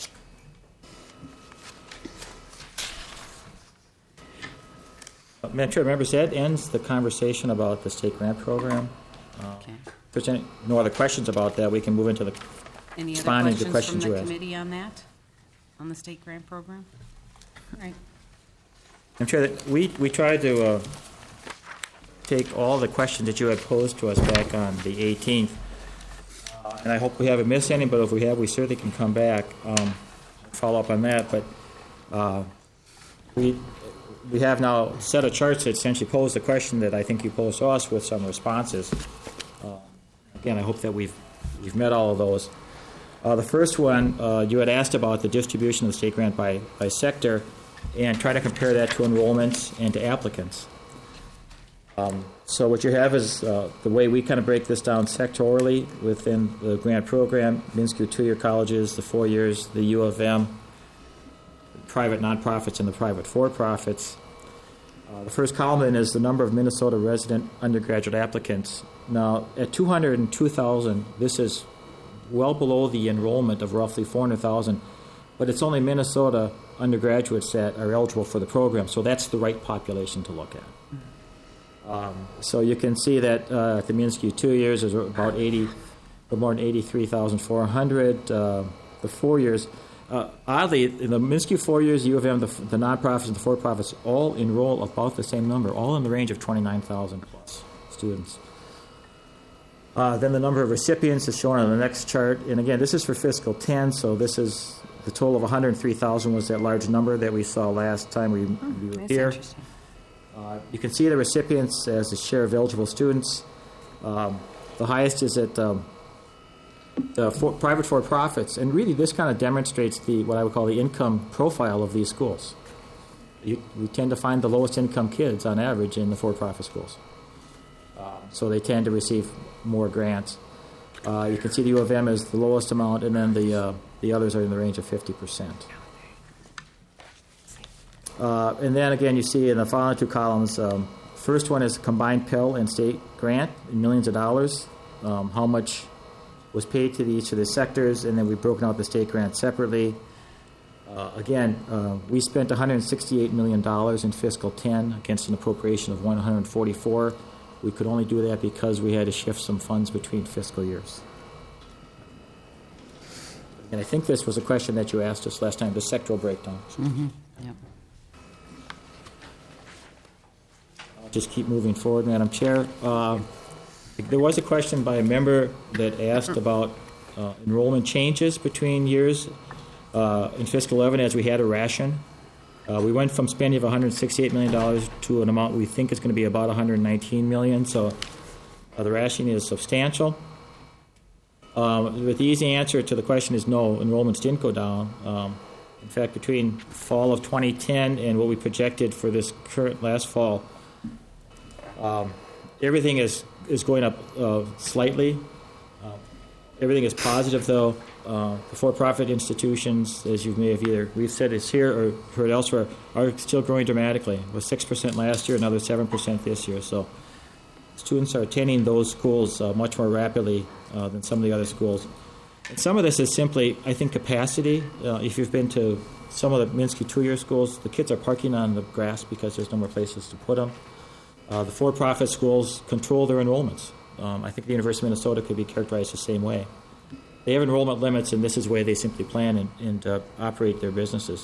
Madam Chair, members, that ends the conversation about the state grant program. Okay. If there's no other questions about that, we can move into the Any other responding to questions from questions you the asked. committee on that, on the state grant program? All right. Madam Chair, we tried to take all the questions that you had posed to us back on the 18th, and I hope we haven't missed any, but if we have, we certainly can come back, follow up on that. But we have now set of charts that essentially pose the question that I think you posed to us with some responses. Again, I hope that we've met all of those. The first one, you had asked about the distribution of the state grant by sector and try to compare that to enrollments and to applicants. So what you have is the way we kind of break this down sectorally within the grant program, MnSCU two-year colleges, the 4 years, the U of M, private nonprofits, and the private for-profits. The first column is the number of Minnesota resident undergraduate applicants. Now, at 202,000, this is well below the enrollment of roughly 400,000, but it's only Minnesota undergraduates that are eligible for the program, so that's the right population to look at. So you can see that at the MnSCU 2 years is about more than 83,400. The 4 years, oddly, in the MnSCU 4 years, U of M, the nonprofits and the for-profits all enroll about the same number, all in the range of 29,000 plus students. Then the number of recipients is shown on the next chart, and again, this is for fiscal 10, so this is the total of 103,000 was that large number that we saw last time we were That's here. interesting. You can see the recipients as a share of eligible students. The highest is at the private for-profits, and really this kind of demonstrates what I would call the income profile of these schools. We tend to find the lowest income kids on average in the for-profit schools. So they tend to receive more grants. You can see the U of M is the lowest amount, and then the others are in the range of 50%. And then again, you see in the following two columns, first one is combined Pell and state grant in millions of dollars. How much was paid to each of the sectors, and then we've broken out the state grant separately. Again, we spent $168 million in fiscal 10 against an appropriation of $144. We could only do that because we had to shift some funds between fiscal years. And I think this was a question that you asked us last time, the sectoral breakdown. Yep. I'll just keep moving forward, Madam Chair. There was a question by a member that asked about enrollment changes between years. In fiscal 11, as we had a ration, we went from spending of $168 million to an amount we think is going to be about $119 million. So the rationing is substantial. But the easy answer to the question is no, enrollments didn't go down. In fact, between fall of 2010 and what we projected for this current last fall, everything is going up slightly. Everything is positive, though. The for-profit institutions, as you may have we've said it's here or heard elsewhere, are still growing dramatically. It was 6% last year, another 7% this year. So students are attending those schools much more rapidly than some of the other schools. And some of this is simply, I think, capacity. If you've been to some of the Minsky two-year schools, the kids are parking on the grass because there's no more places to put them. The for-profit schools control their enrollments. I think the University of Minnesota could be characterized the same way. They have enrollment limits, and this is the way they simply plan and operate their businesses.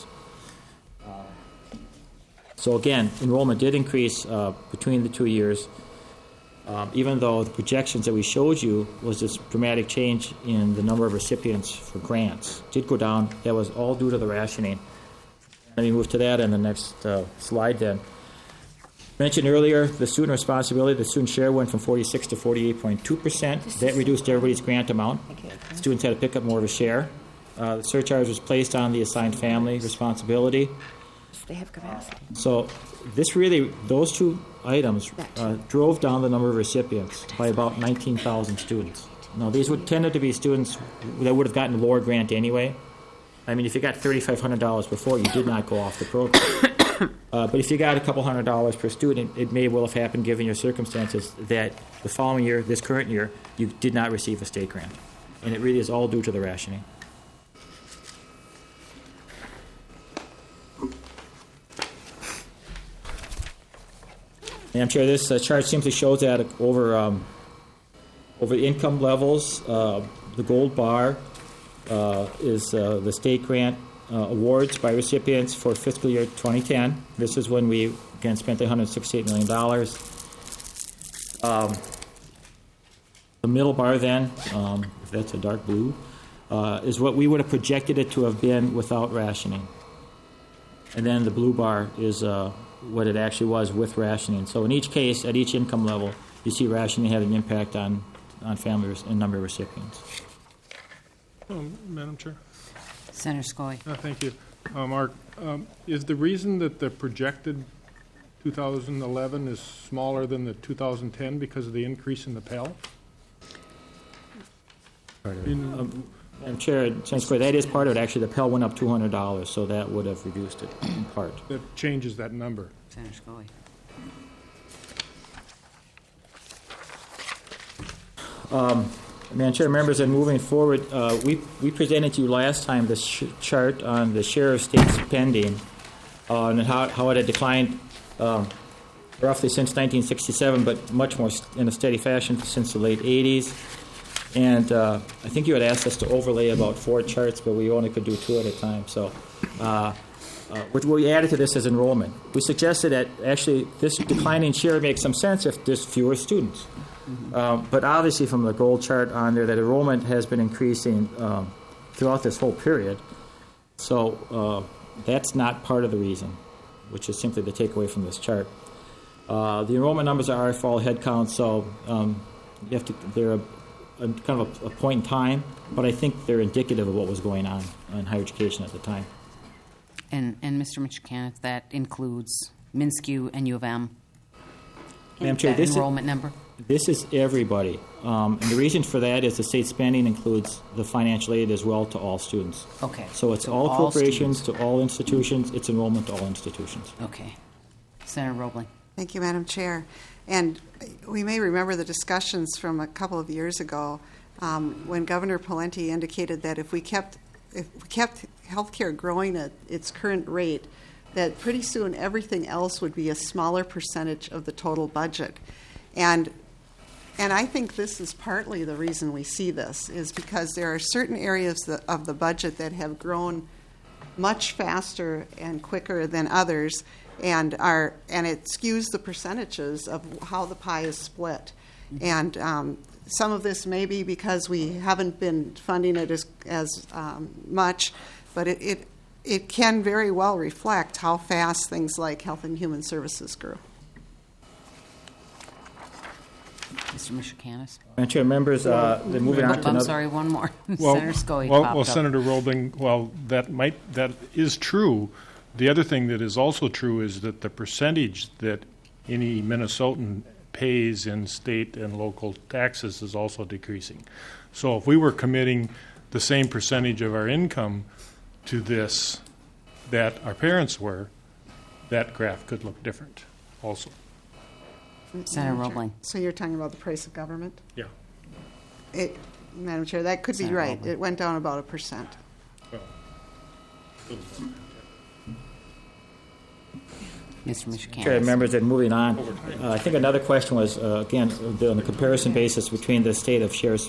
So again, enrollment did increase between the 2 years, even though the projections that we showed you was this dramatic change in the number of recipients for grants. It did go down. That was all due to the rationing. Let me move to that in the next slide then. Mentioned earlier, the student responsibility, the student share went from 46 to 48.2%. That reduced everybody's grant amount. Students had to pick up more of a share. The surcharge was placed on the assigned family responsibility. They have capacity. So this really, those two items drove down the number of recipients by about 19,000 students. Now, these would tended to be students that would have gotten a lower grant anyway. I mean, if you got $3,500 before, you did not go off the program. But if you got a couple $100 per student, it may well have happened, given your circumstances, that the following year, this current year, you did not receive a state grant. And it really is all due to the rationing. Madam Chair, this chart simply shows that over income levels. The gold bar is the state grant awards by recipients for fiscal year 2010. This is when we, again, spent $168 million. The middle bar then, if that's a dark blue, is what we would have projected it to have been without rationing. And then the blue bar is what it actually was with rationing. So in each case, at each income level, you see rationing had an impact on families and number of recipients. Madam Chair? Senator Scully. Thank you. Mark, is the reason that the projected 2011 is smaller than the 2010 because of the increase in the Pell? Madam Chair, Senator Scully, that is part of it. Actually, the Pell went up $200, so that would have reduced it in part. That changes that number. Senator Scully. Madam Chair, members, and moving forward, we presented to you last time this chart on the share of state spending and how it had declined roughly since 1967, but much more in a steady fashion since the late 80s. And I think you had asked us to overlay about 4 charts, but we only could do 2 at a time. So what we added to this is enrollment. We suggested that actually this declining share makes some sense if there's fewer students. But obviously from the gold chart on there, that enrollment has been increasing throughout this whole period. So that's not part of the reason, which is simply the takeaway from this chart. The enrollment numbers are fall head count, so you have to, they're kind of a point in time, but I think they're indicative of what was going on in higher education at the time. And Mr. Michikanis, that includes MnSCU and U of M? Madam Chair, this enrollment number? This is everybody. And the reason for that is the state spending includes the financial aid as well to all students. Okay. So it's all appropriations to all institutions. It's enrollment to all institutions. Okay. Senator Roebling. Thank you, Madam Chair. And we may remember the discussions from a couple of years ago when Governor Pawlenty indicated that if we kept healthcare growing at its current rate, that pretty soon everything else would be a smaller percentage of the total budget. And I think this is partly the reason we see this, is because there are certain areas of the budget that have grown much faster and quicker than others, and it skews the percentages of how the pie is split. And some of this may be because we haven't been funding it as much, but it can very well reflect how fast things like Health and Human Services grew. Mr. Mishukanis. Madam Chair, members, moving on to I'm another. sorry, one more. Well, Senator Scully popped up. Senator Roebling, that is true. The other thing that is also true is that the percentage that any Minnesotan pays in state and local taxes is also decreasing. So if we were committing the same percentage of our income to this that our parents were, that graph could look different also. Senator Roebling. So you're talking about the price of government? Yeah. Madam Chair, that could be Senator right. Roebling. It went down about 1%. Mr. Mishukanis. Chair, members, and moving on, I think another question was, again, on the comparison basis between the sheriff's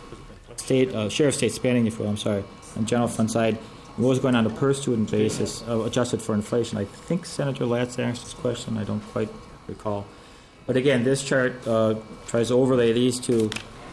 state spending, on general fund side, and what was going on a per student basis, adjusted for inflation. I think Senator Latz asked this question. I don't quite recall. But again, this chart tries to overlay these two.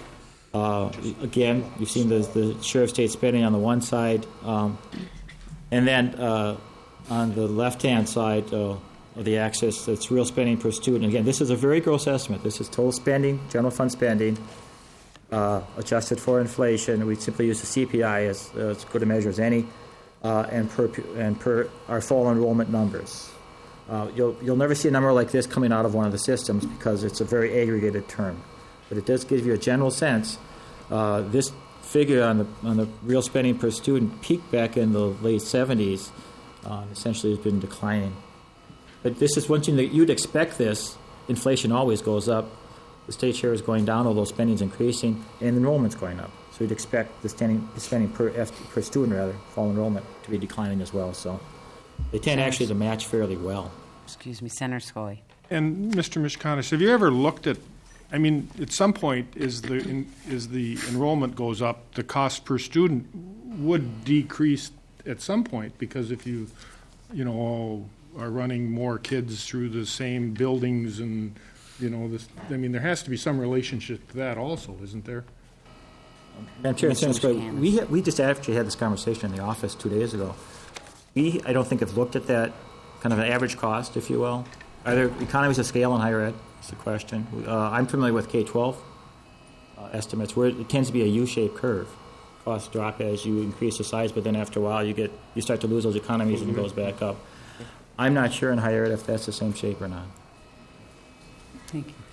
Again, you've seen the share of state spending on the one side, and then on the left-hand side of the axis, it's real spending per student. Again, this is a very gross estimate. This is total spending, general fund spending, adjusted for inflation. We simply use the CPI as good a measure as any, and per our fall enrollment numbers. You'll never see a number like this coming out of one of the systems because it's a very aggregated term, but it does give you a general sense. This figure on the real spending per student peaked back in the late 70s. Essentially, has been declining. But this is one thing that you'd expect. This inflation always goes up. The state share is going down, although spending is increasing, and enrollment's going up. So you'd expect the spending per student, fall enrollment, to be declining as well. So they tend actually to match fairly well. Excuse me, Senator Scully. And Mr. Mishukanis, have you ever looked at? I mean, at some point, as the enrollment goes up, the cost per student would decrease at some point, because if you are running more kids through the same buildings, and there has to be some relationship to that also, isn't there? Madam Chair, we just actually had this conversation in the office 2 days ago. I don't think have looked at that kind of an average cost, if you will. Are there economies of scale in higher ed? That's the question. I'm familiar with K-12 estimates, where it tends to be a U-shaped curve. Costs drop as you increase the size, but then after a while you start to lose those economies and it goes back up. I'm not sure in higher ed if that's the same shape or not. Thank you.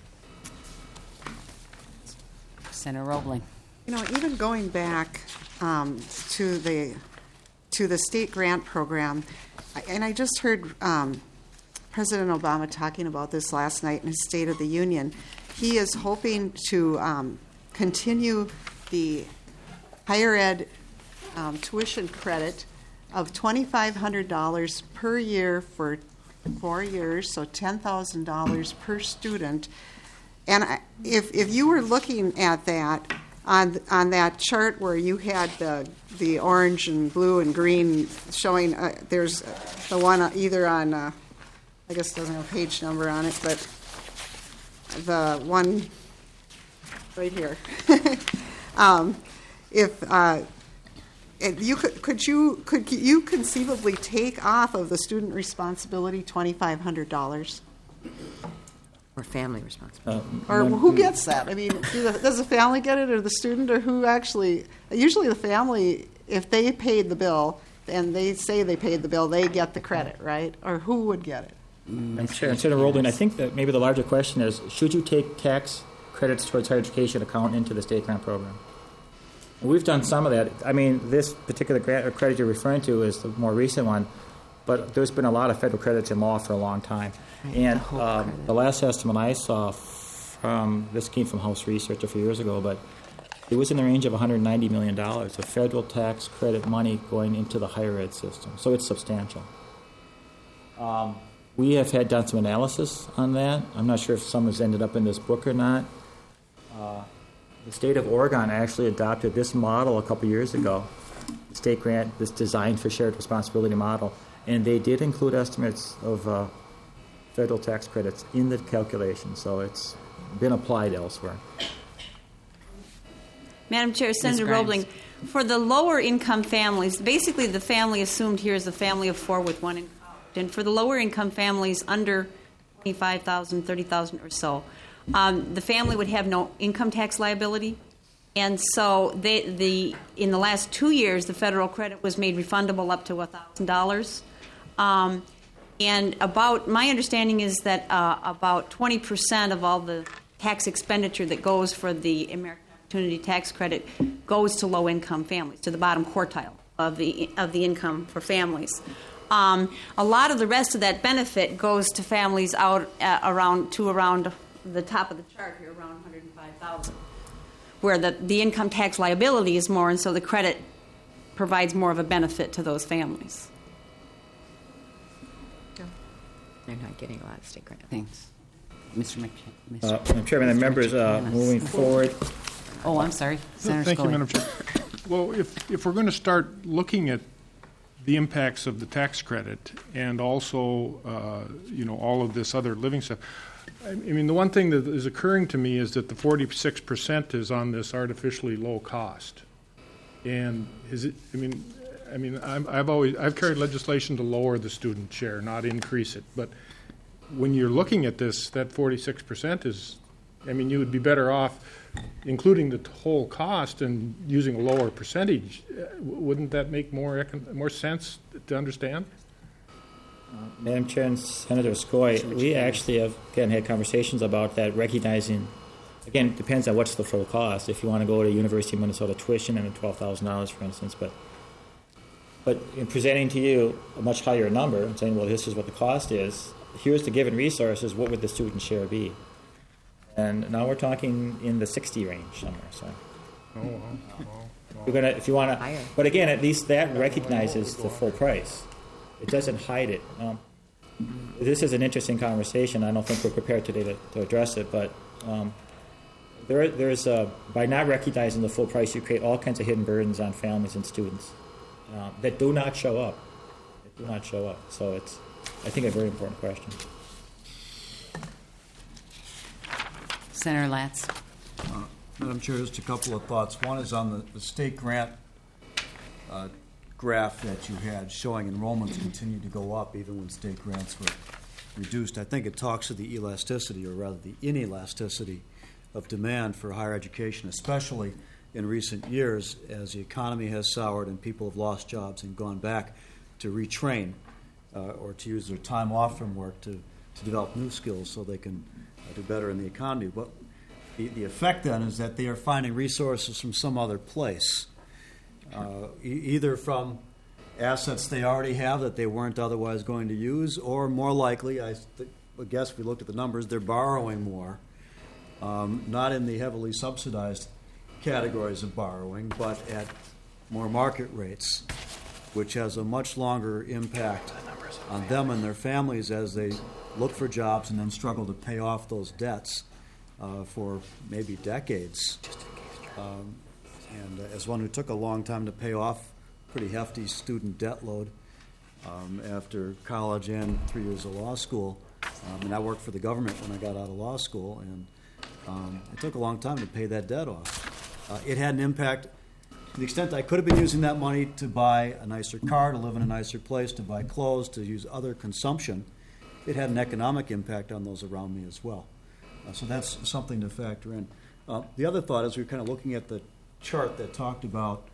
Senator Roebling. Even going back to the state grant program, and I just heard President Obama talking about this last night in his State of the Union. He is hoping to continue the higher ed tuition credit of $2,500 per year for 4 years, so $10,000 per student. And if you were looking at that on that chart where you had the orange and blue and green showing, there's the one either on, I guess it doesn't have a page number on it, but the one right here. Could you conceivably take off of the student responsibility $2,500? Or family responsibility. Or who gets that? I mean, does the family get it, or the student, or who actually? Usually the family, if they paid the bill and they say they paid the bill, they get the credit, right? Or who would get it? And Senator Roebling, I think that maybe the larger question is, should you take tax credits towards higher education account into the state grant program? And we've done some of that. I mean, this particular grant or credit you're referring to is the more recent one, but there's been a lot of federal credits in law for a long time. And the last estimate I saw from, this came from House Research a few years ago, but it was in the range of $190 million of federal tax credit money going into the higher ed system. So it's substantial. We have done some analysis on that. I'm not sure if some has ended up in this book or not. The state of Oregon actually adopted this model a couple years ago, the state grant, this design for shared responsibility model, and they did include estimates of federal tax credits in the calculation, so it's been applied elsewhere. Madam Chair, Senator Roebling, for the lower income families, basically the family assumed here is a family of 4 with 1 in college. And for the lower income families under $25,000, $30,000 or so, the family would have no income tax liability. And so in the last 2 years, the federal credit was made refundable up to $1,000. And my understanding is that about 20% of all the tax expenditure that goes for the American Opportunity Tax Credit goes to low-income families, to the bottom quartile of the income for families. A lot of the rest of that benefit goes to families out around the top of the chart here, around $105,000, where the income tax liability is more, and so the credit provides more of a benefit to those families. They're not getting a lot of state credit. Thanks. Mr. McChann. Madam Chairman and members, moving forward. Oh, I'm sorry. Senator Thank you, Scully. Madam Chair. Well, if we're going to start looking at the impacts of the tax credit and also, all of this other living stuff, I mean, the one thing that is occurring to me is that the 46% is on this artificially low cost, and I've carried legislation to lower the student share, not increase it. But when you're looking at this, that 46% is, you would be better off including the whole cost and using a lower percentage. Wouldn't that make more sense to understand? Madam Chair and Senator Skoye, we actually have, again, had conversations about that, recognizing, again, it depends on what's the full cost. If you want to go to University of Minnesota tuition and $12,000, for instance, but in presenting to you a much higher number and saying, well, this is what the cost is, here's the given resources, what would the student share be? And now we're talking in the 60 range somewhere. So, you're gonna, if you want to, but again, at least that recognizes the full price. It doesn't hide it. This is an interesting conversation. I don't think we're prepared today to address it, but there's by not recognizing the full price, you create all kinds of hidden burdens on families and students that do not show up. So it's, I think, a very important question. Senator Latz. Madam Chair, just a couple of thoughts. One is on the state grant graph that you had showing enrollments continue to go up even when state grants were reduced. I think it talks to the elasticity, or rather the inelasticity, of demand for higher education, especially in recent years as the economy has soured and people have lost jobs and gone back to retrain or to use their time off from work to develop new skills so they can do better in the economy. But the effect then is that they are finding resources from some other place, either from assets they already have that they weren't otherwise going to use, or more likely, I guess if we looked at the numbers, they're borrowing more, not in the heavily subsidized categories of borrowing, but at more market rates, which has a much longer impact on them and their families as they look for jobs and then struggle to pay off those debts for maybe decades. And as one who took a long time to pay off pretty hefty student debt load after college and 3 years of law school, and I worked for the government when I got out of law school, and it took a long time to pay that debt off. It had an impact to the extent I could have been using that money to buy a nicer car, to live in a nicer place, to buy clothes, to use other consumption. It had an economic impact on those around me as well. So that's something to factor in. The other thought is we were kind of looking at the chart that talked about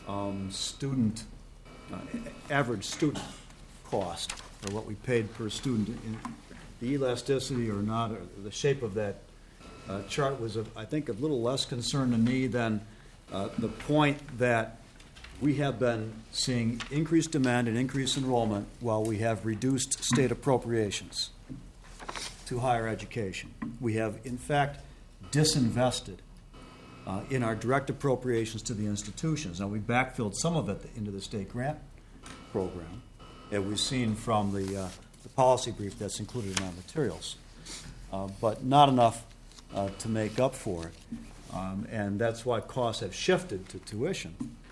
average student cost, or what we paid per student. The elasticity or not, or the shape of that chart was, I think, a little less concern to me than the point that we have been seeing increased demand and increased enrollment while we have reduced state appropriations to higher education. We have, in fact, disinvested in our direct appropriations to the institutions. Now, we backfilled some of it into the state grant program, as we've seen from the policy brief that's included in our materials, but not enough to make up for it. And that's why costs have shifted to tuition,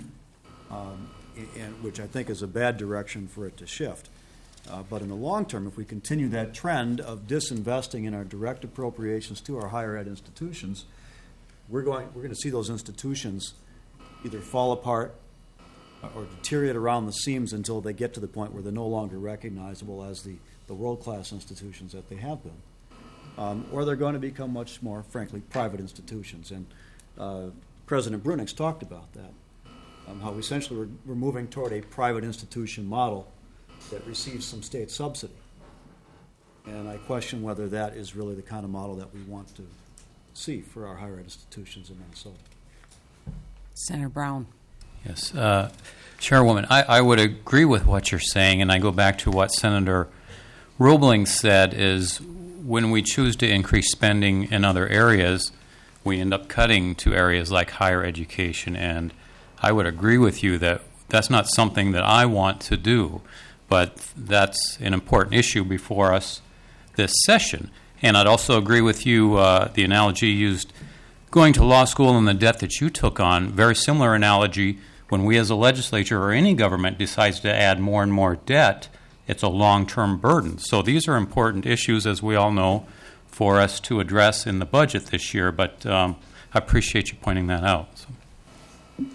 which I think is a bad direction for it to shift. But in the long term, if we continue that trend of disinvesting in our direct appropriations to our higher ed institutions, we're going to see those institutions either fall apart or deteriorate around the seams until they get to the point where they're no longer recognizable as the world-class institutions that they have been. Or they're going to become much more, frankly, private institutions. And President Brunix talked about that, how essentially we're moving toward a private institution model that receives some state subsidy. And I question whether that is really the kind of model that we want to see for our higher ed institutions in Minnesota. Senator Brown. Yes. Chairwoman, I would agree with what you're saying, and I go back to what Senator Roebling said is when we choose to increase spending in other areas, we end up cutting to areas like higher education. And I would agree with you that that's not something that I want to do, but that's an important issue before us this session. And I'd also agree with you, the analogy used going to law school and the debt that you took on, very similar analogy. When we as a legislature or any government decides to add more and more debt, it's a long-term burden. So these are important issues, as we all know, for us to address in the budget this year, but I appreciate you pointing that out. So.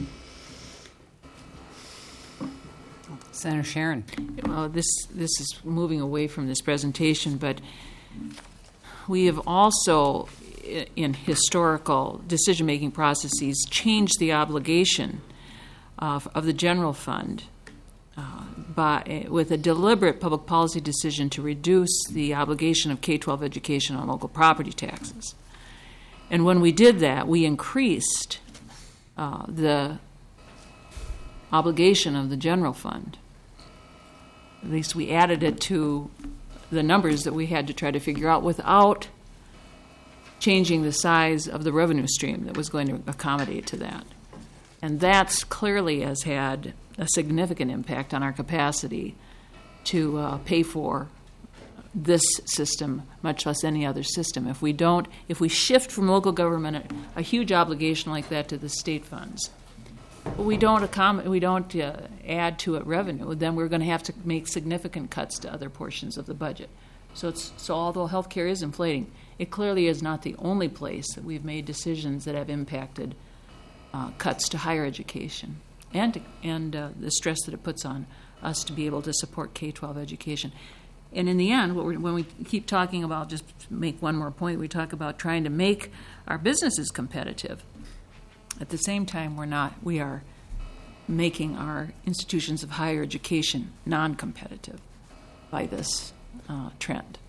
Senator Sharon. Well, this is moving away from this presentation, but we have also, in historical decision-making processes, changed the obligation of the general fund with a deliberate public policy decision to reduce the obligation of K-12 education on local property taxes. And when we did that, we increased the obligation of the general fund. At least we added it to the numbers that we had to try to figure out without changing the size of the revenue stream that was going to accommodate to that. And that's clearly has had a significant impact on our capacity to pay for this system, much less any other system. If we shift from local government a huge obligation like that to the state funds, we don't add to it revenue, then we're going to have to make significant cuts to other portions of the budget. So although healthcare is inflating, it clearly is not the only place that we've made decisions that have impacted cuts to higher education and the stress that it puts on us to be able to support K-12 education. And in the end, when we keep talking about, just make one more point, we talk about trying to make our businesses competitive. At the same time, we are making our institutions of higher education non-competitive by this trend.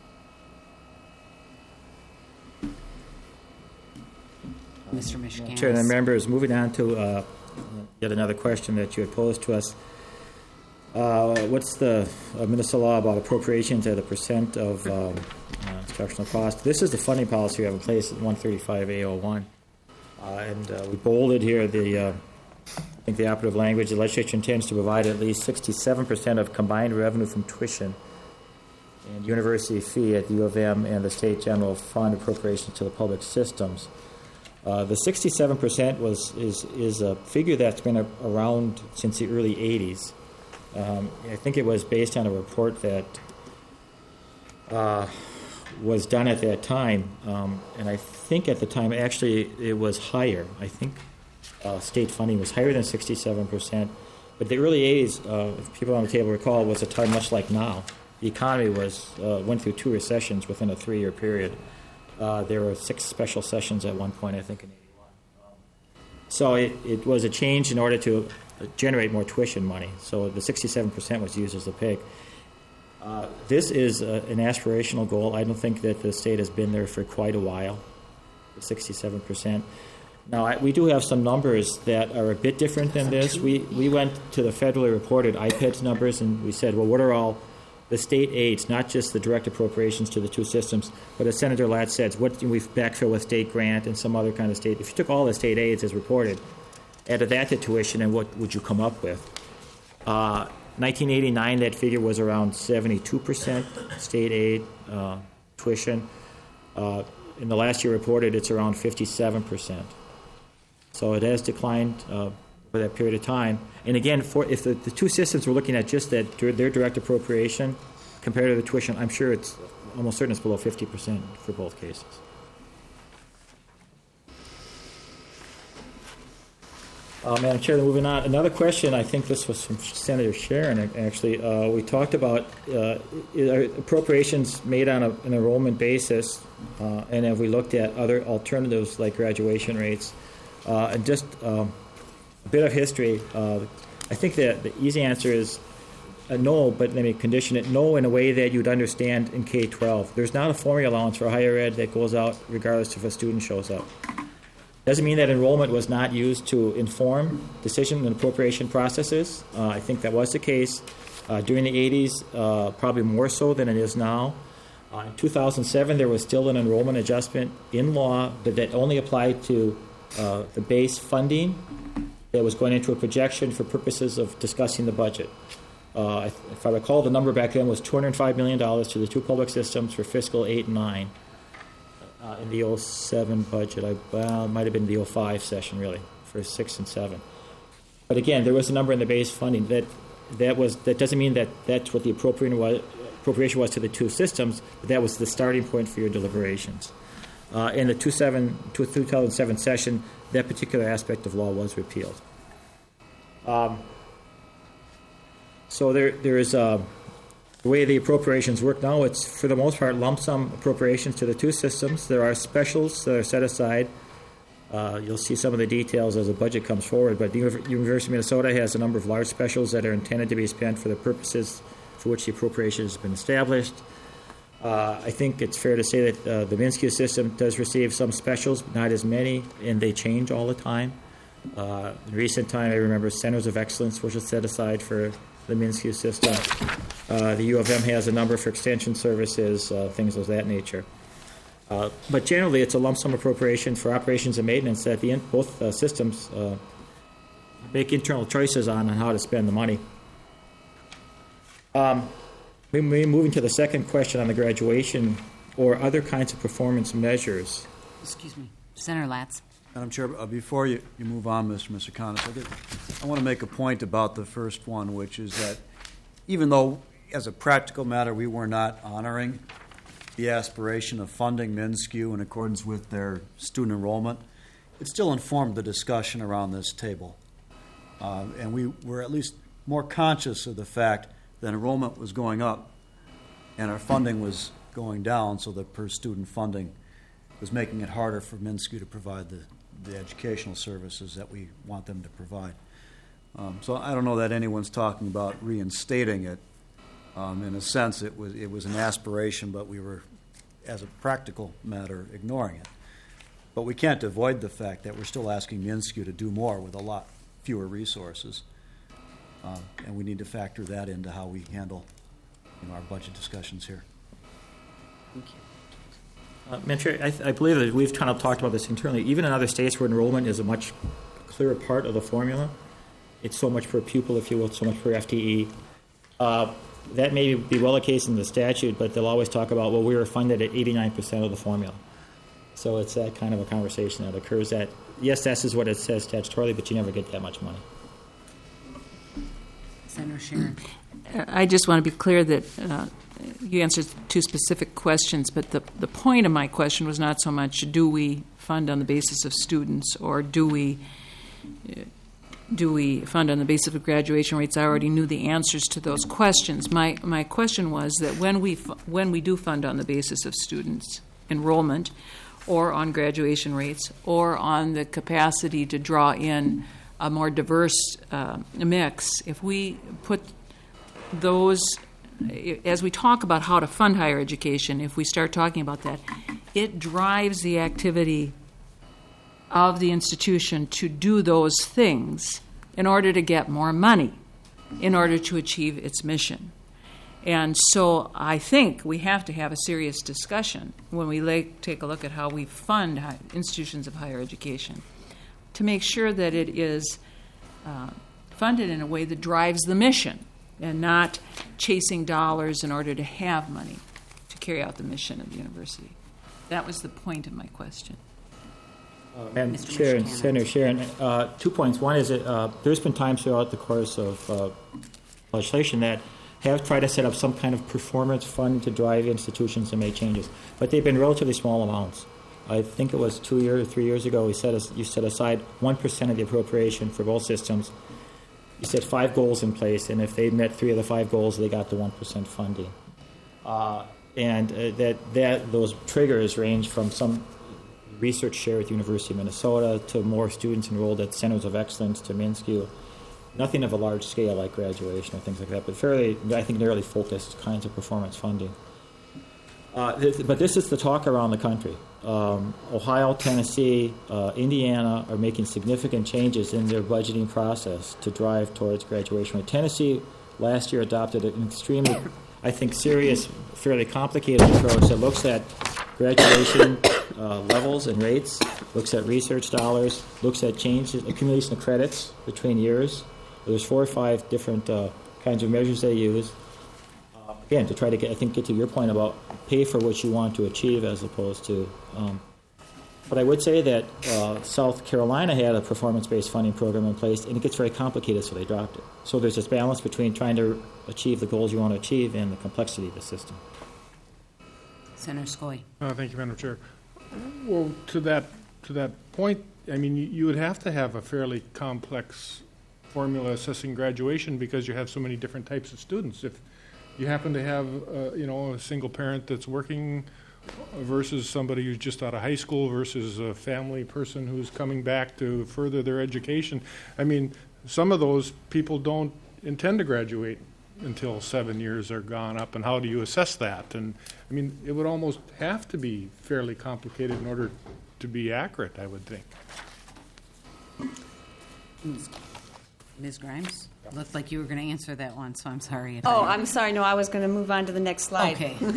Mr. Michiganis. Chair and members, moving on to yet another question that you had posed to us. What's the Minnesota law about appropriations at a percent of instructional cost? This is the funding policy we have in place at 135A01. And we bolded here I think the operative language. The legislature intends to provide at least 67% of combined revenue from tuition and university fee at the U of M and the state general fund appropriations to the public systems. The 67% is a figure that's been around since the early 80s. I think it was based on a report that was done at that time, and I think at the time actually it was higher. I think state funding was higher than 67%. But the early 80s, if people on the table recall, was a time much like now. The economy went through 2 recessions within a 3-year period. There were 6 special sessions at one point, I think, in 81. So it was a change in order to generate more tuition money. So the 67% was used as the peg. This is an aspirational goal. I don't think that the state has been there for quite a while, the 67%. Now, we do have some numbers that are a bit different than this. We went to the federally reported IPEDS numbers, and we said, well, what are all the state aids, not just the direct appropriations to the two systems, but as Senator Latz said, what we backfill with state grant and some other kind of state. If you took all the state aids as reported, added that to tuition, and what would you come up with? 1989, that figure was around 72% state aid tuition. In the last year reported, it's around 57%. So it has declined over that period of time. And again, if the two systems were looking at just that their direct appropriation compared to the tuition, I'm sure it's almost certain it's below 50% for both cases. Madam Chair, moving on. Another question, I think this was from Senator Sharon, actually. We talked about appropriations made on an enrollment basis, and have we looked at other alternatives like graduation rates? And just a bit of history. I think that the easy answer is no, but let me condition it. No in a way that you'd understand in K-12. There's not a formula allowance for higher ed that goes out regardless if a student shows up. Doesn't mean that enrollment was not used to inform decision and appropriation processes. I think that was the case during the 80s, probably more so than it is now. In 2007, there was still an enrollment adjustment in law, but that only applied to the base funding that was going into a projection for purposes of discussing the budget. If I recall, the number back then was $205 million to the two public systems for fiscal 8 and 9. In the 07 budget, it might have been the 05 session, really, for 6 and 7. But again, there was a number in the base funding. That doesn't mean that that's what the appropriation was to the two systems, but that was the starting point for your deliberations. In the 2007 session, that particular aspect of law was repealed. So there is the way the appropriations work now, it's for the most part lump sum appropriations to the two systems. There are specials that are set aside. You'll see some of the details as the budget comes forward, but the University of Minnesota has a number of large specials that are intended to be spent for the purposes for which the appropriation has been established. I think it's fair to say that the MnSCU system does receive some specials, but not as many, and they change all the time. In recent time, I remember Centers of Excellence was set aside for the MnSCU system. The U of M has a number for extension services, things of that nature. But generally, it's a lump sum appropriation for operations and maintenance that both systems make internal choices on how to spend the money. Moving to the second question on the graduation or other kinds of performance measures. Excuse me. Senator Latz. Madam Chair, before you move on, Mr. Misakanis, I want to make a point about the first one, which is that even though, as a practical matter, we were not honoring the aspiration of funding MnSCU in accordance with their student enrollment, it still informed the discussion around this table. And we were at least more conscious of the fact that enrollment was going up and our funding was going down, so that per student funding was making it harder for MnSCU to provide the educational services that we want them to provide. So I don't know that anyone's talking about reinstating it. In a sense, it was an aspiration, but we were, as a practical matter, ignoring it. But we can't avoid the fact that we're still asking MnSCU to do more with a lot fewer resources, and we need to factor that into how we handle our budget discussions here. Thank you. Madam Chair, I believe that we've kind of talked about this internally. Even in other states where enrollment is a much clearer part of the formula, it's so much per pupil, if you will, so much per FTE. That may be well the case in the statute, but they'll always talk about, well, we were funded at 89% of the formula. So it's that kind of a conversation that occurs that, yes, this is what it says statutorily, but you never get that much money. Senator Sharon. I just want to be clear that you answered two specific questions, but the point of my question was not so much do we fund on the basis of students or do we fund on the basis of graduation rates. I already knew the answers to those questions. My question was that when we do fund on the basis of students enrollment or on graduation rates or on the capacity to draw in a more diverse mix, if we put those, as we talk about how to fund higher education, if we start talking about that, it drives the activity of the institution to do those things in order to get more money, in order to achieve its mission. And so I think we have to have a serious discussion when we take a look at how we fund institutions of higher education to make sure that it is funded in a way that drives the mission and not chasing dollars in order to have money to carry out the mission of the university. That was the point of my question. Madam Mr. Chair and Mishkana. Senator Sharon, 2 points. One is that there's been times throughout the course of legislation that have tried to set up some kind of performance fund to drive institutions to make changes, but they've been relatively small amounts. I think it was 2 years or 3 years ago, you set aside 1% of the appropriation for both systems. You set 5 goals in place, and if they met 3 of the 5 goals, they got the 1% funding. Those triggers range from some research share at the University of Minnesota to more students enrolled at centers of excellence to MnSCU. Nothing of a large scale like graduation or things like that, but fairly, I think, narrowly focused kinds of performance funding. But this is the talk around the country. Ohio, Tennessee, Indiana are making significant changes in their budgeting process to drive towards graduation rate. Tennessee last year adopted an extremely, I think, serious, fairly complicated approach that looks at graduation levels and rates, looks at research dollars, looks at changes, accumulation of credits between years. There's 4 or 5 different kinds of measures they use. Again, to try to get to your point about pay for what you want to achieve as opposed to. But I would say that South Carolina had a performance-based funding program in place, and it gets very complicated, so they dropped it. So there's this balance between trying to achieve the goals you want to achieve and the complexity of the system. Senator Scoy. Thank you, Madam Chair. Well, to that point, I mean, you would have to have a fairly complex formula assessing graduation because you have so many different types of students. If you happen to have, a single parent that's working versus somebody who's just out of high school versus a family person who's coming back to further their education, I mean, some of those people don't intend to graduate until 7 years are gone up, and how do you assess that? And, I mean, it would almost have to be fairly complicated in order to be accurate, I would think. Ms. Grimes? Looked like you were going to answer that one, so I'm sorry. I'm sorry. No, I was going to move on to the next slide. Okay. We're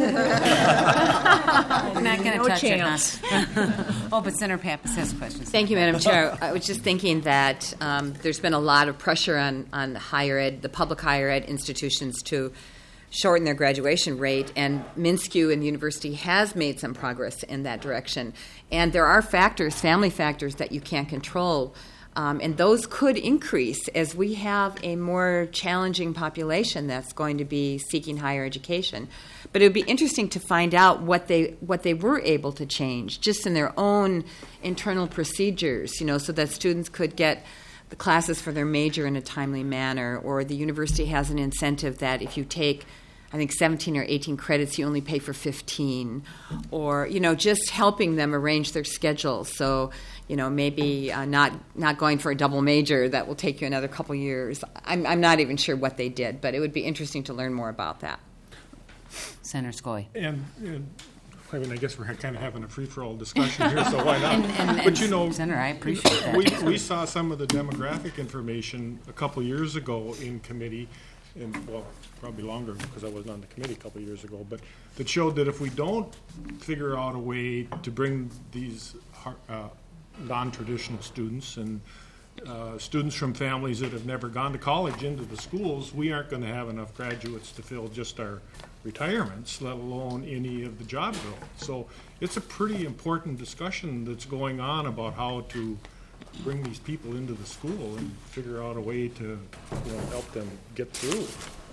not going to touch chance. it, huh? Oh, but Senator Pappas has questions. Thank you, Madam Chair. I was just thinking that there's been a lot of pressure on higher ed, the public higher ed institutions to shorten their graduation rate, and MnSCU and the university has made some progress in that direction. And there are factors, family factors, that you can't control. And those could increase as we have a more challenging population that's going to be seeking higher education. But it would be interesting to find out what they were able to change just in their own internal procedures, so that students could get the classes for their major in a timely manner, or the university has an incentive that if you take, I think, 17 or 18 credits, you only pay for 15, or, just helping them arrange their schedules. So, maybe not going for a double major that will take you another couple years. I'm not even sure what they did, but it would be interesting to learn more about that. Senator Scoy. And I mean, I guess we're kind of having a free-for-all discussion here, so why not? But Senator, I appreciate that. We saw some of the demographic information a couple years ago in committee, and probably longer because I wasn't on the committee a couple years ago, but that showed that if we don't figure out a way to bring these non-traditional students and students from families that have never gone to college into the schools, we aren't going to have enough graduates to fill just our retirements, let alone any of the job growth. So it's a pretty important discussion that's going on about how to bring these people into the school and figure out a way to help them get through.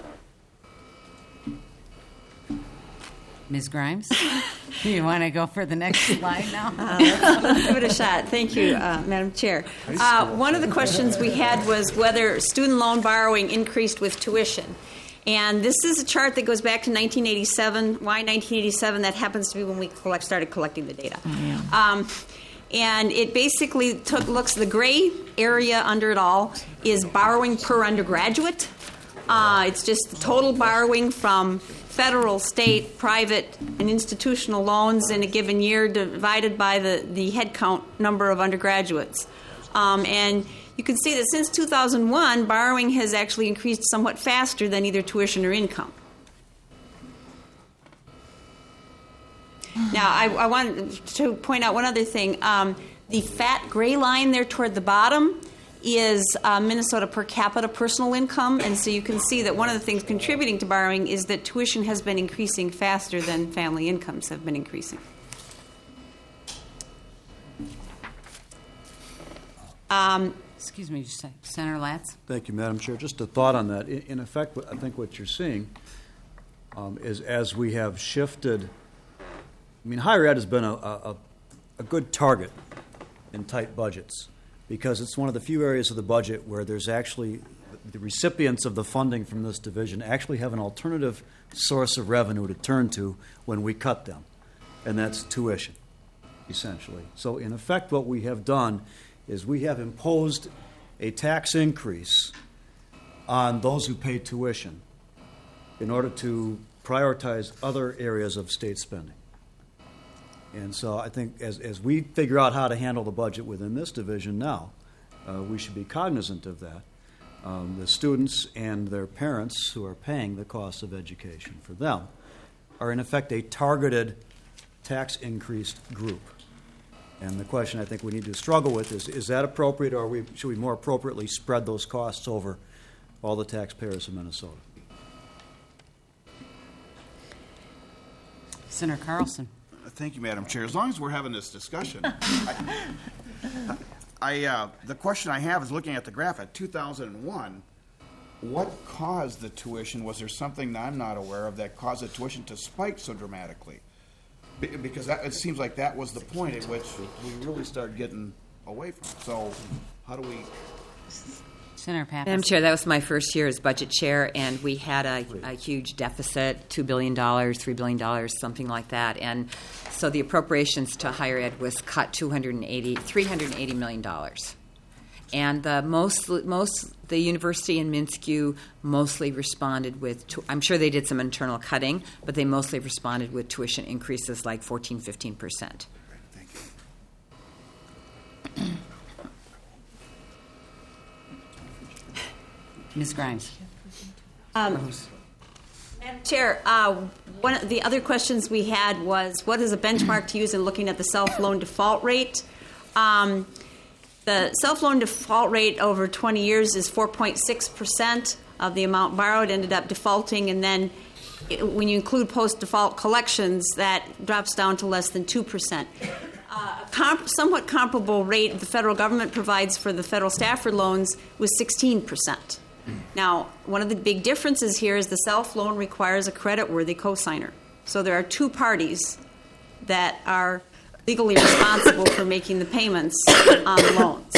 Ms. Grimes, you want to go for the next slide now? Let's give it a shot. Thank you, Madam Chair. One of the questions we had was whether student loan borrowing increased with tuition. And this is a chart that goes back to 1987. Why 1987? That happens to be when we started collecting the data. And it basically looks, the gray area under it all is borrowing per undergraduate. It's just the total borrowing from federal, state, private, and institutional loans in a given year divided by the head count number of undergraduates. And you can see that since 2001, borrowing has actually increased somewhat faster than either tuition or income. Now, I wanted to point out one other thing. The fat gray line there toward the bottom is Minnesota per capita personal income, and so you can see that one of the things contributing to borrowing is that tuition has been increasing faster than family incomes have been increasing. Excuse me, just Senator Latz. Thank you, Madam Chair. Just a thought on that. In effect, I think what you're seeing is as we have shifted, I mean, higher ed has been a good target in tight budgets because it's one of the few areas of the budget where there's actually the recipients of the funding from this division actually have an alternative source of revenue to turn to when we cut them, and that's tuition, essentially. So in effect, what we have done is we have imposed a tax increase on those who pay tuition in order to prioritize other areas of state spending. And so I think as we figure out how to handle the budget within this division now, we should be cognizant of that. The students and their parents who are paying the cost of education for them are in effect a targeted tax increased group. And the question I think we need to struggle with is that appropriate, or should we more appropriately spread those costs over all the taxpayers of Minnesota? Senator Carlson. Thank you, Madam Chair. As long as we're having this discussion, the question I have is looking at the graph at 2001, what caused the tuition? Was there something that I'm not aware of that caused the tuition to spike so dramatically? Because it seems like that was the point at which we really started getting away from it. So how do we... Senator Pappas. Madam Chair, that was my first year as budget chair, and we had a huge deficit, $2 billion, $3 billion, something like that. And so the appropriations to higher ed was cut $380 million. And the university in Minsk mostly responded with, I'm sure they did some internal cutting, but they mostly responded with tuition increases like 14, 15%. Thank you. Ms. Grimes. Madam Chair, one of the other questions we had was what is a benchmark to use in looking at the self-loan default rate? The self-loan default rate over 20 years is 4.6% of the amount borrowed ended up defaulting, and then when you include post-default collections, that drops down to less than 2%. Somewhat comparable rate the federal government provides for the federal Stafford loans was 16%. Now, one of the big differences here is the self-loan requires a credit-worthy cosigner. So there are two parties that are legally responsible for making the payments on the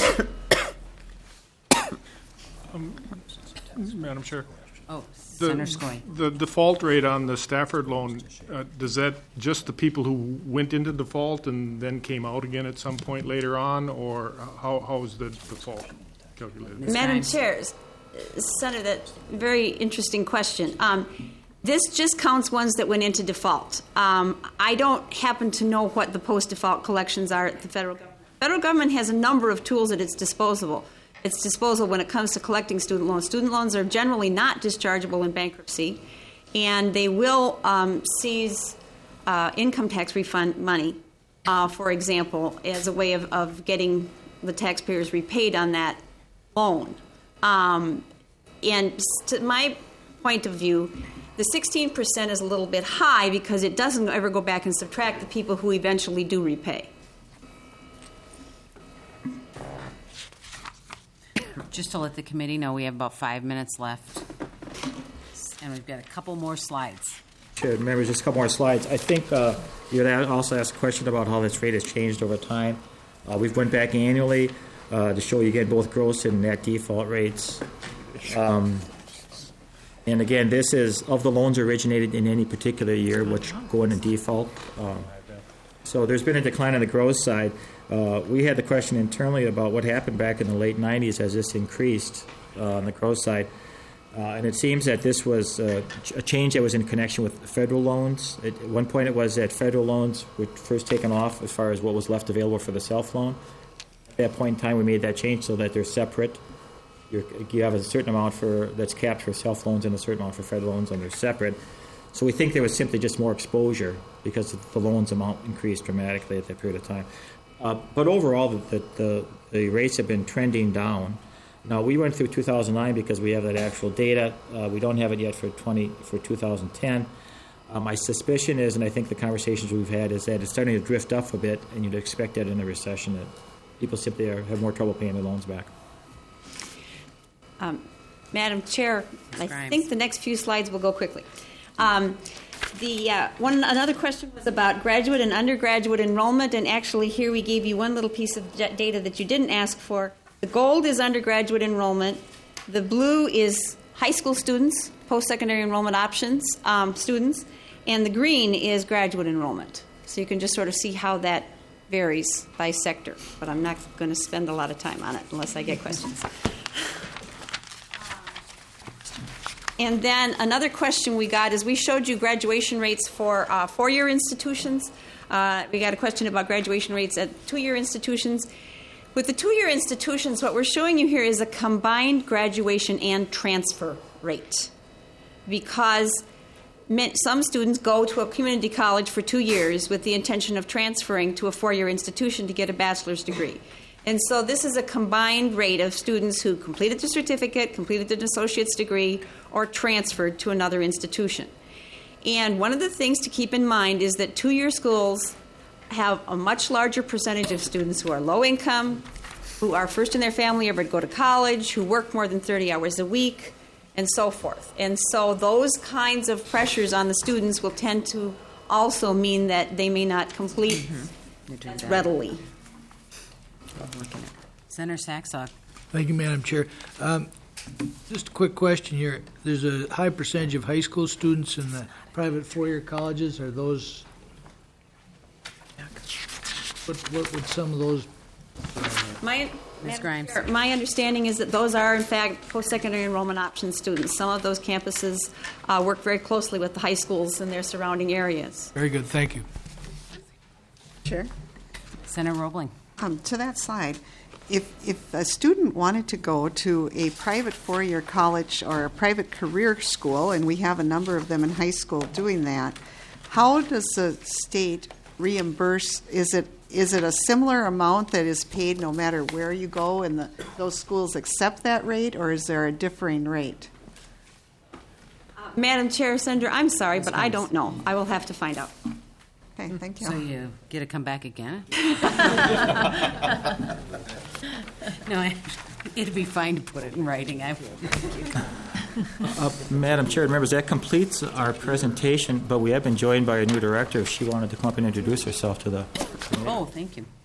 loans. Madam Chair. Oh, Senator Skoye. The default rate on the Stafford loan, does that just the people who went into default and then came out again at some point later on, or how is the default calculated? Madam Chair, Senator, that very interesting question. This just counts ones that went into default. I don't happen to know what the post-default collections are at the federal government. The federal government has a number of tools at its disposal. When it comes to collecting student loans. Student loans are generally not dischargeable in bankruptcy, and they will seize income tax refund money, for example, as a way of getting the taxpayers repaid on that loan. And to my point of view, the 16% is a little bit high because it doesn't ever go back and subtract the people who eventually do repay. Just to let the committee know, we have about 5 minutes left, and we've got a couple more slides. Chair, members, just a couple more slides. I think you had also asked a question about how this rate has changed over time. We've went back annually to show you again both gross and net default rates. And again, this is of the loans originated in any particular year, which go into default. So there's been a decline on the gross side. We had the question internally about what happened back in the late 90s as this increased on the gross side. And it seems that this was a change that was in connection with federal loans. At one point it was that federal loans were first taken off as far as what was left available for the self-loan. At that point in time, we made that change so that they're separate. You have a certain amount that's capped for self-loans and a certain amount for federal loans, and they're separate. So we think there was simply just more exposure because the loans amount increased dramatically at that period of time. But overall, the rates have been trending down. Now, we went through 2009 because we have that actual data. We don't have it yet for 2010. My suspicion is, and I think the conversations we've had, is that it's starting to drift up a bit, and you'd expect that in a recession, that people simply have more trouble paying their loans back. Madam Chair, I Grimes. think the next few slides will go quickly. Another question was about graduate and undergraduate enrollment, and actually here we gave you one little piece of data that you didn't ask for. The gold is undergraduate enrollment. The blue is high school students, post-secondary enrollment options students, and the green is graduate enrollment. So you can just sort of see how that varies by sector, but I'm not going to spend a lot of time on it unless I get questions. And then another question we got is we showed you graduation rates for four-year institutions. We got a question about graduation rates at two-year institutions. With the two-year institutions, what we're showing you here is a combined graduation and transfer rate, because some students go to a community college for 2 years with the intention of transferring to a four-year institution to get a bachelor's degree. And so this is a combined rate of students who completed the certificate, completed an associate's degree, or transferred to another institution. And one of the things to keep in mind is that two-year schools have a much larger percentage of students who are low income, who are first in their family ever to go to college, who work more than 30 hours a week, and so forth. And so those kinds of pressures on the students will tend to also mean that they may not complete as readily. Senator Saxog. Thank you, Madam Chair. Just a quick question here. There's a high percentage of high school students in the private four-year colleges. Are those... What would some of those... Ms. Grimes. My understanding is that those are, in fact, post-secondary enrollment option students. Some of those campuses work very closely with the high schools in their surrounding areas. Very good. Thank you. Sure. Senator Roebling. To that side, if a student wanted to go to a private four-year college or a private career school, and we have a number of them in high school doing that, how does the state reimburse? Is it a similar amount that is paid no matter where you go, and those schools accept that rate, or is there a differing rate? Madam Chair, Senator, I'm sorry, but I don't know. I will have to find out. Okay, thank you. So you get to come back again? No, it'd be fine to put it in writing. Madam Chair, members, that completes our presentation, but we have been joined by our new director. If she wanted to come up and introduce herself to the committee. Oh, thank you.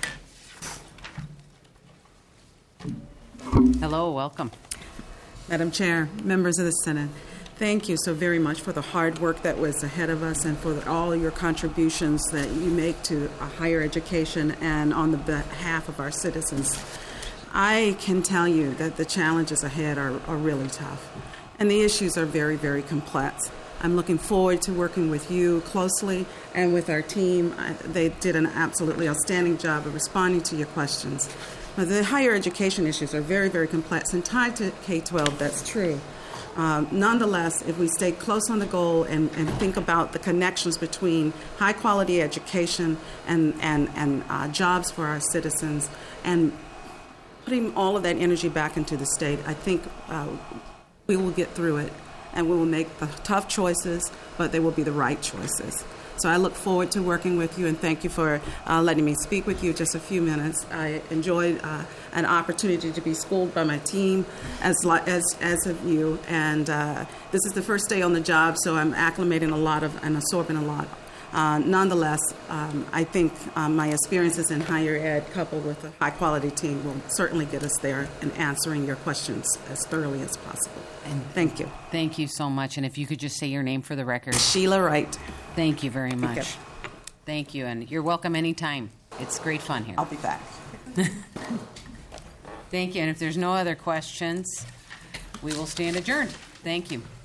Hello, welcome. Madam Chair, members of the Senate, thank you so very much for the hard work that was ahead of us and for all your contributions that you make to higher education and on the behalf of our citizens. I can tell you that the challenges ahead are really tough, and the issues are very, very complex. I'm looking forward to working with you closely and with our team. They did an absolutely outstanding job of responding to your questions. But the higher education issues are very, very complex and tied to K-12, that's true. Nonetheless, if we stay close on the goal and think about the connections between high-quality education and jobs for our citizens and putting all of that energy back into the state, I think we will get through it, and we will make the tough choices, but they will be the right choices. So I look forward to working with you, and thank you for letting me speak with you just a few minutes. I enjoyed an opportunity to be schooled by my team as of you, and this is the first day on the job, so I'm acclimating a lot and absorbing a lot. Nonetheless, I think my experiences in higher ed coupled with a high-quality team will certainly get us there in answering your questions as thoroughly as possible. And thank you. Thank you so much. And if you could just say your name for the record. Sheila Wright. Thank you very much. Okay. Thank you, and you're welcome anytime. It's great fun here. I'll be back. Thank you, and if there's no other questions, we will stand adjourned. Thank you.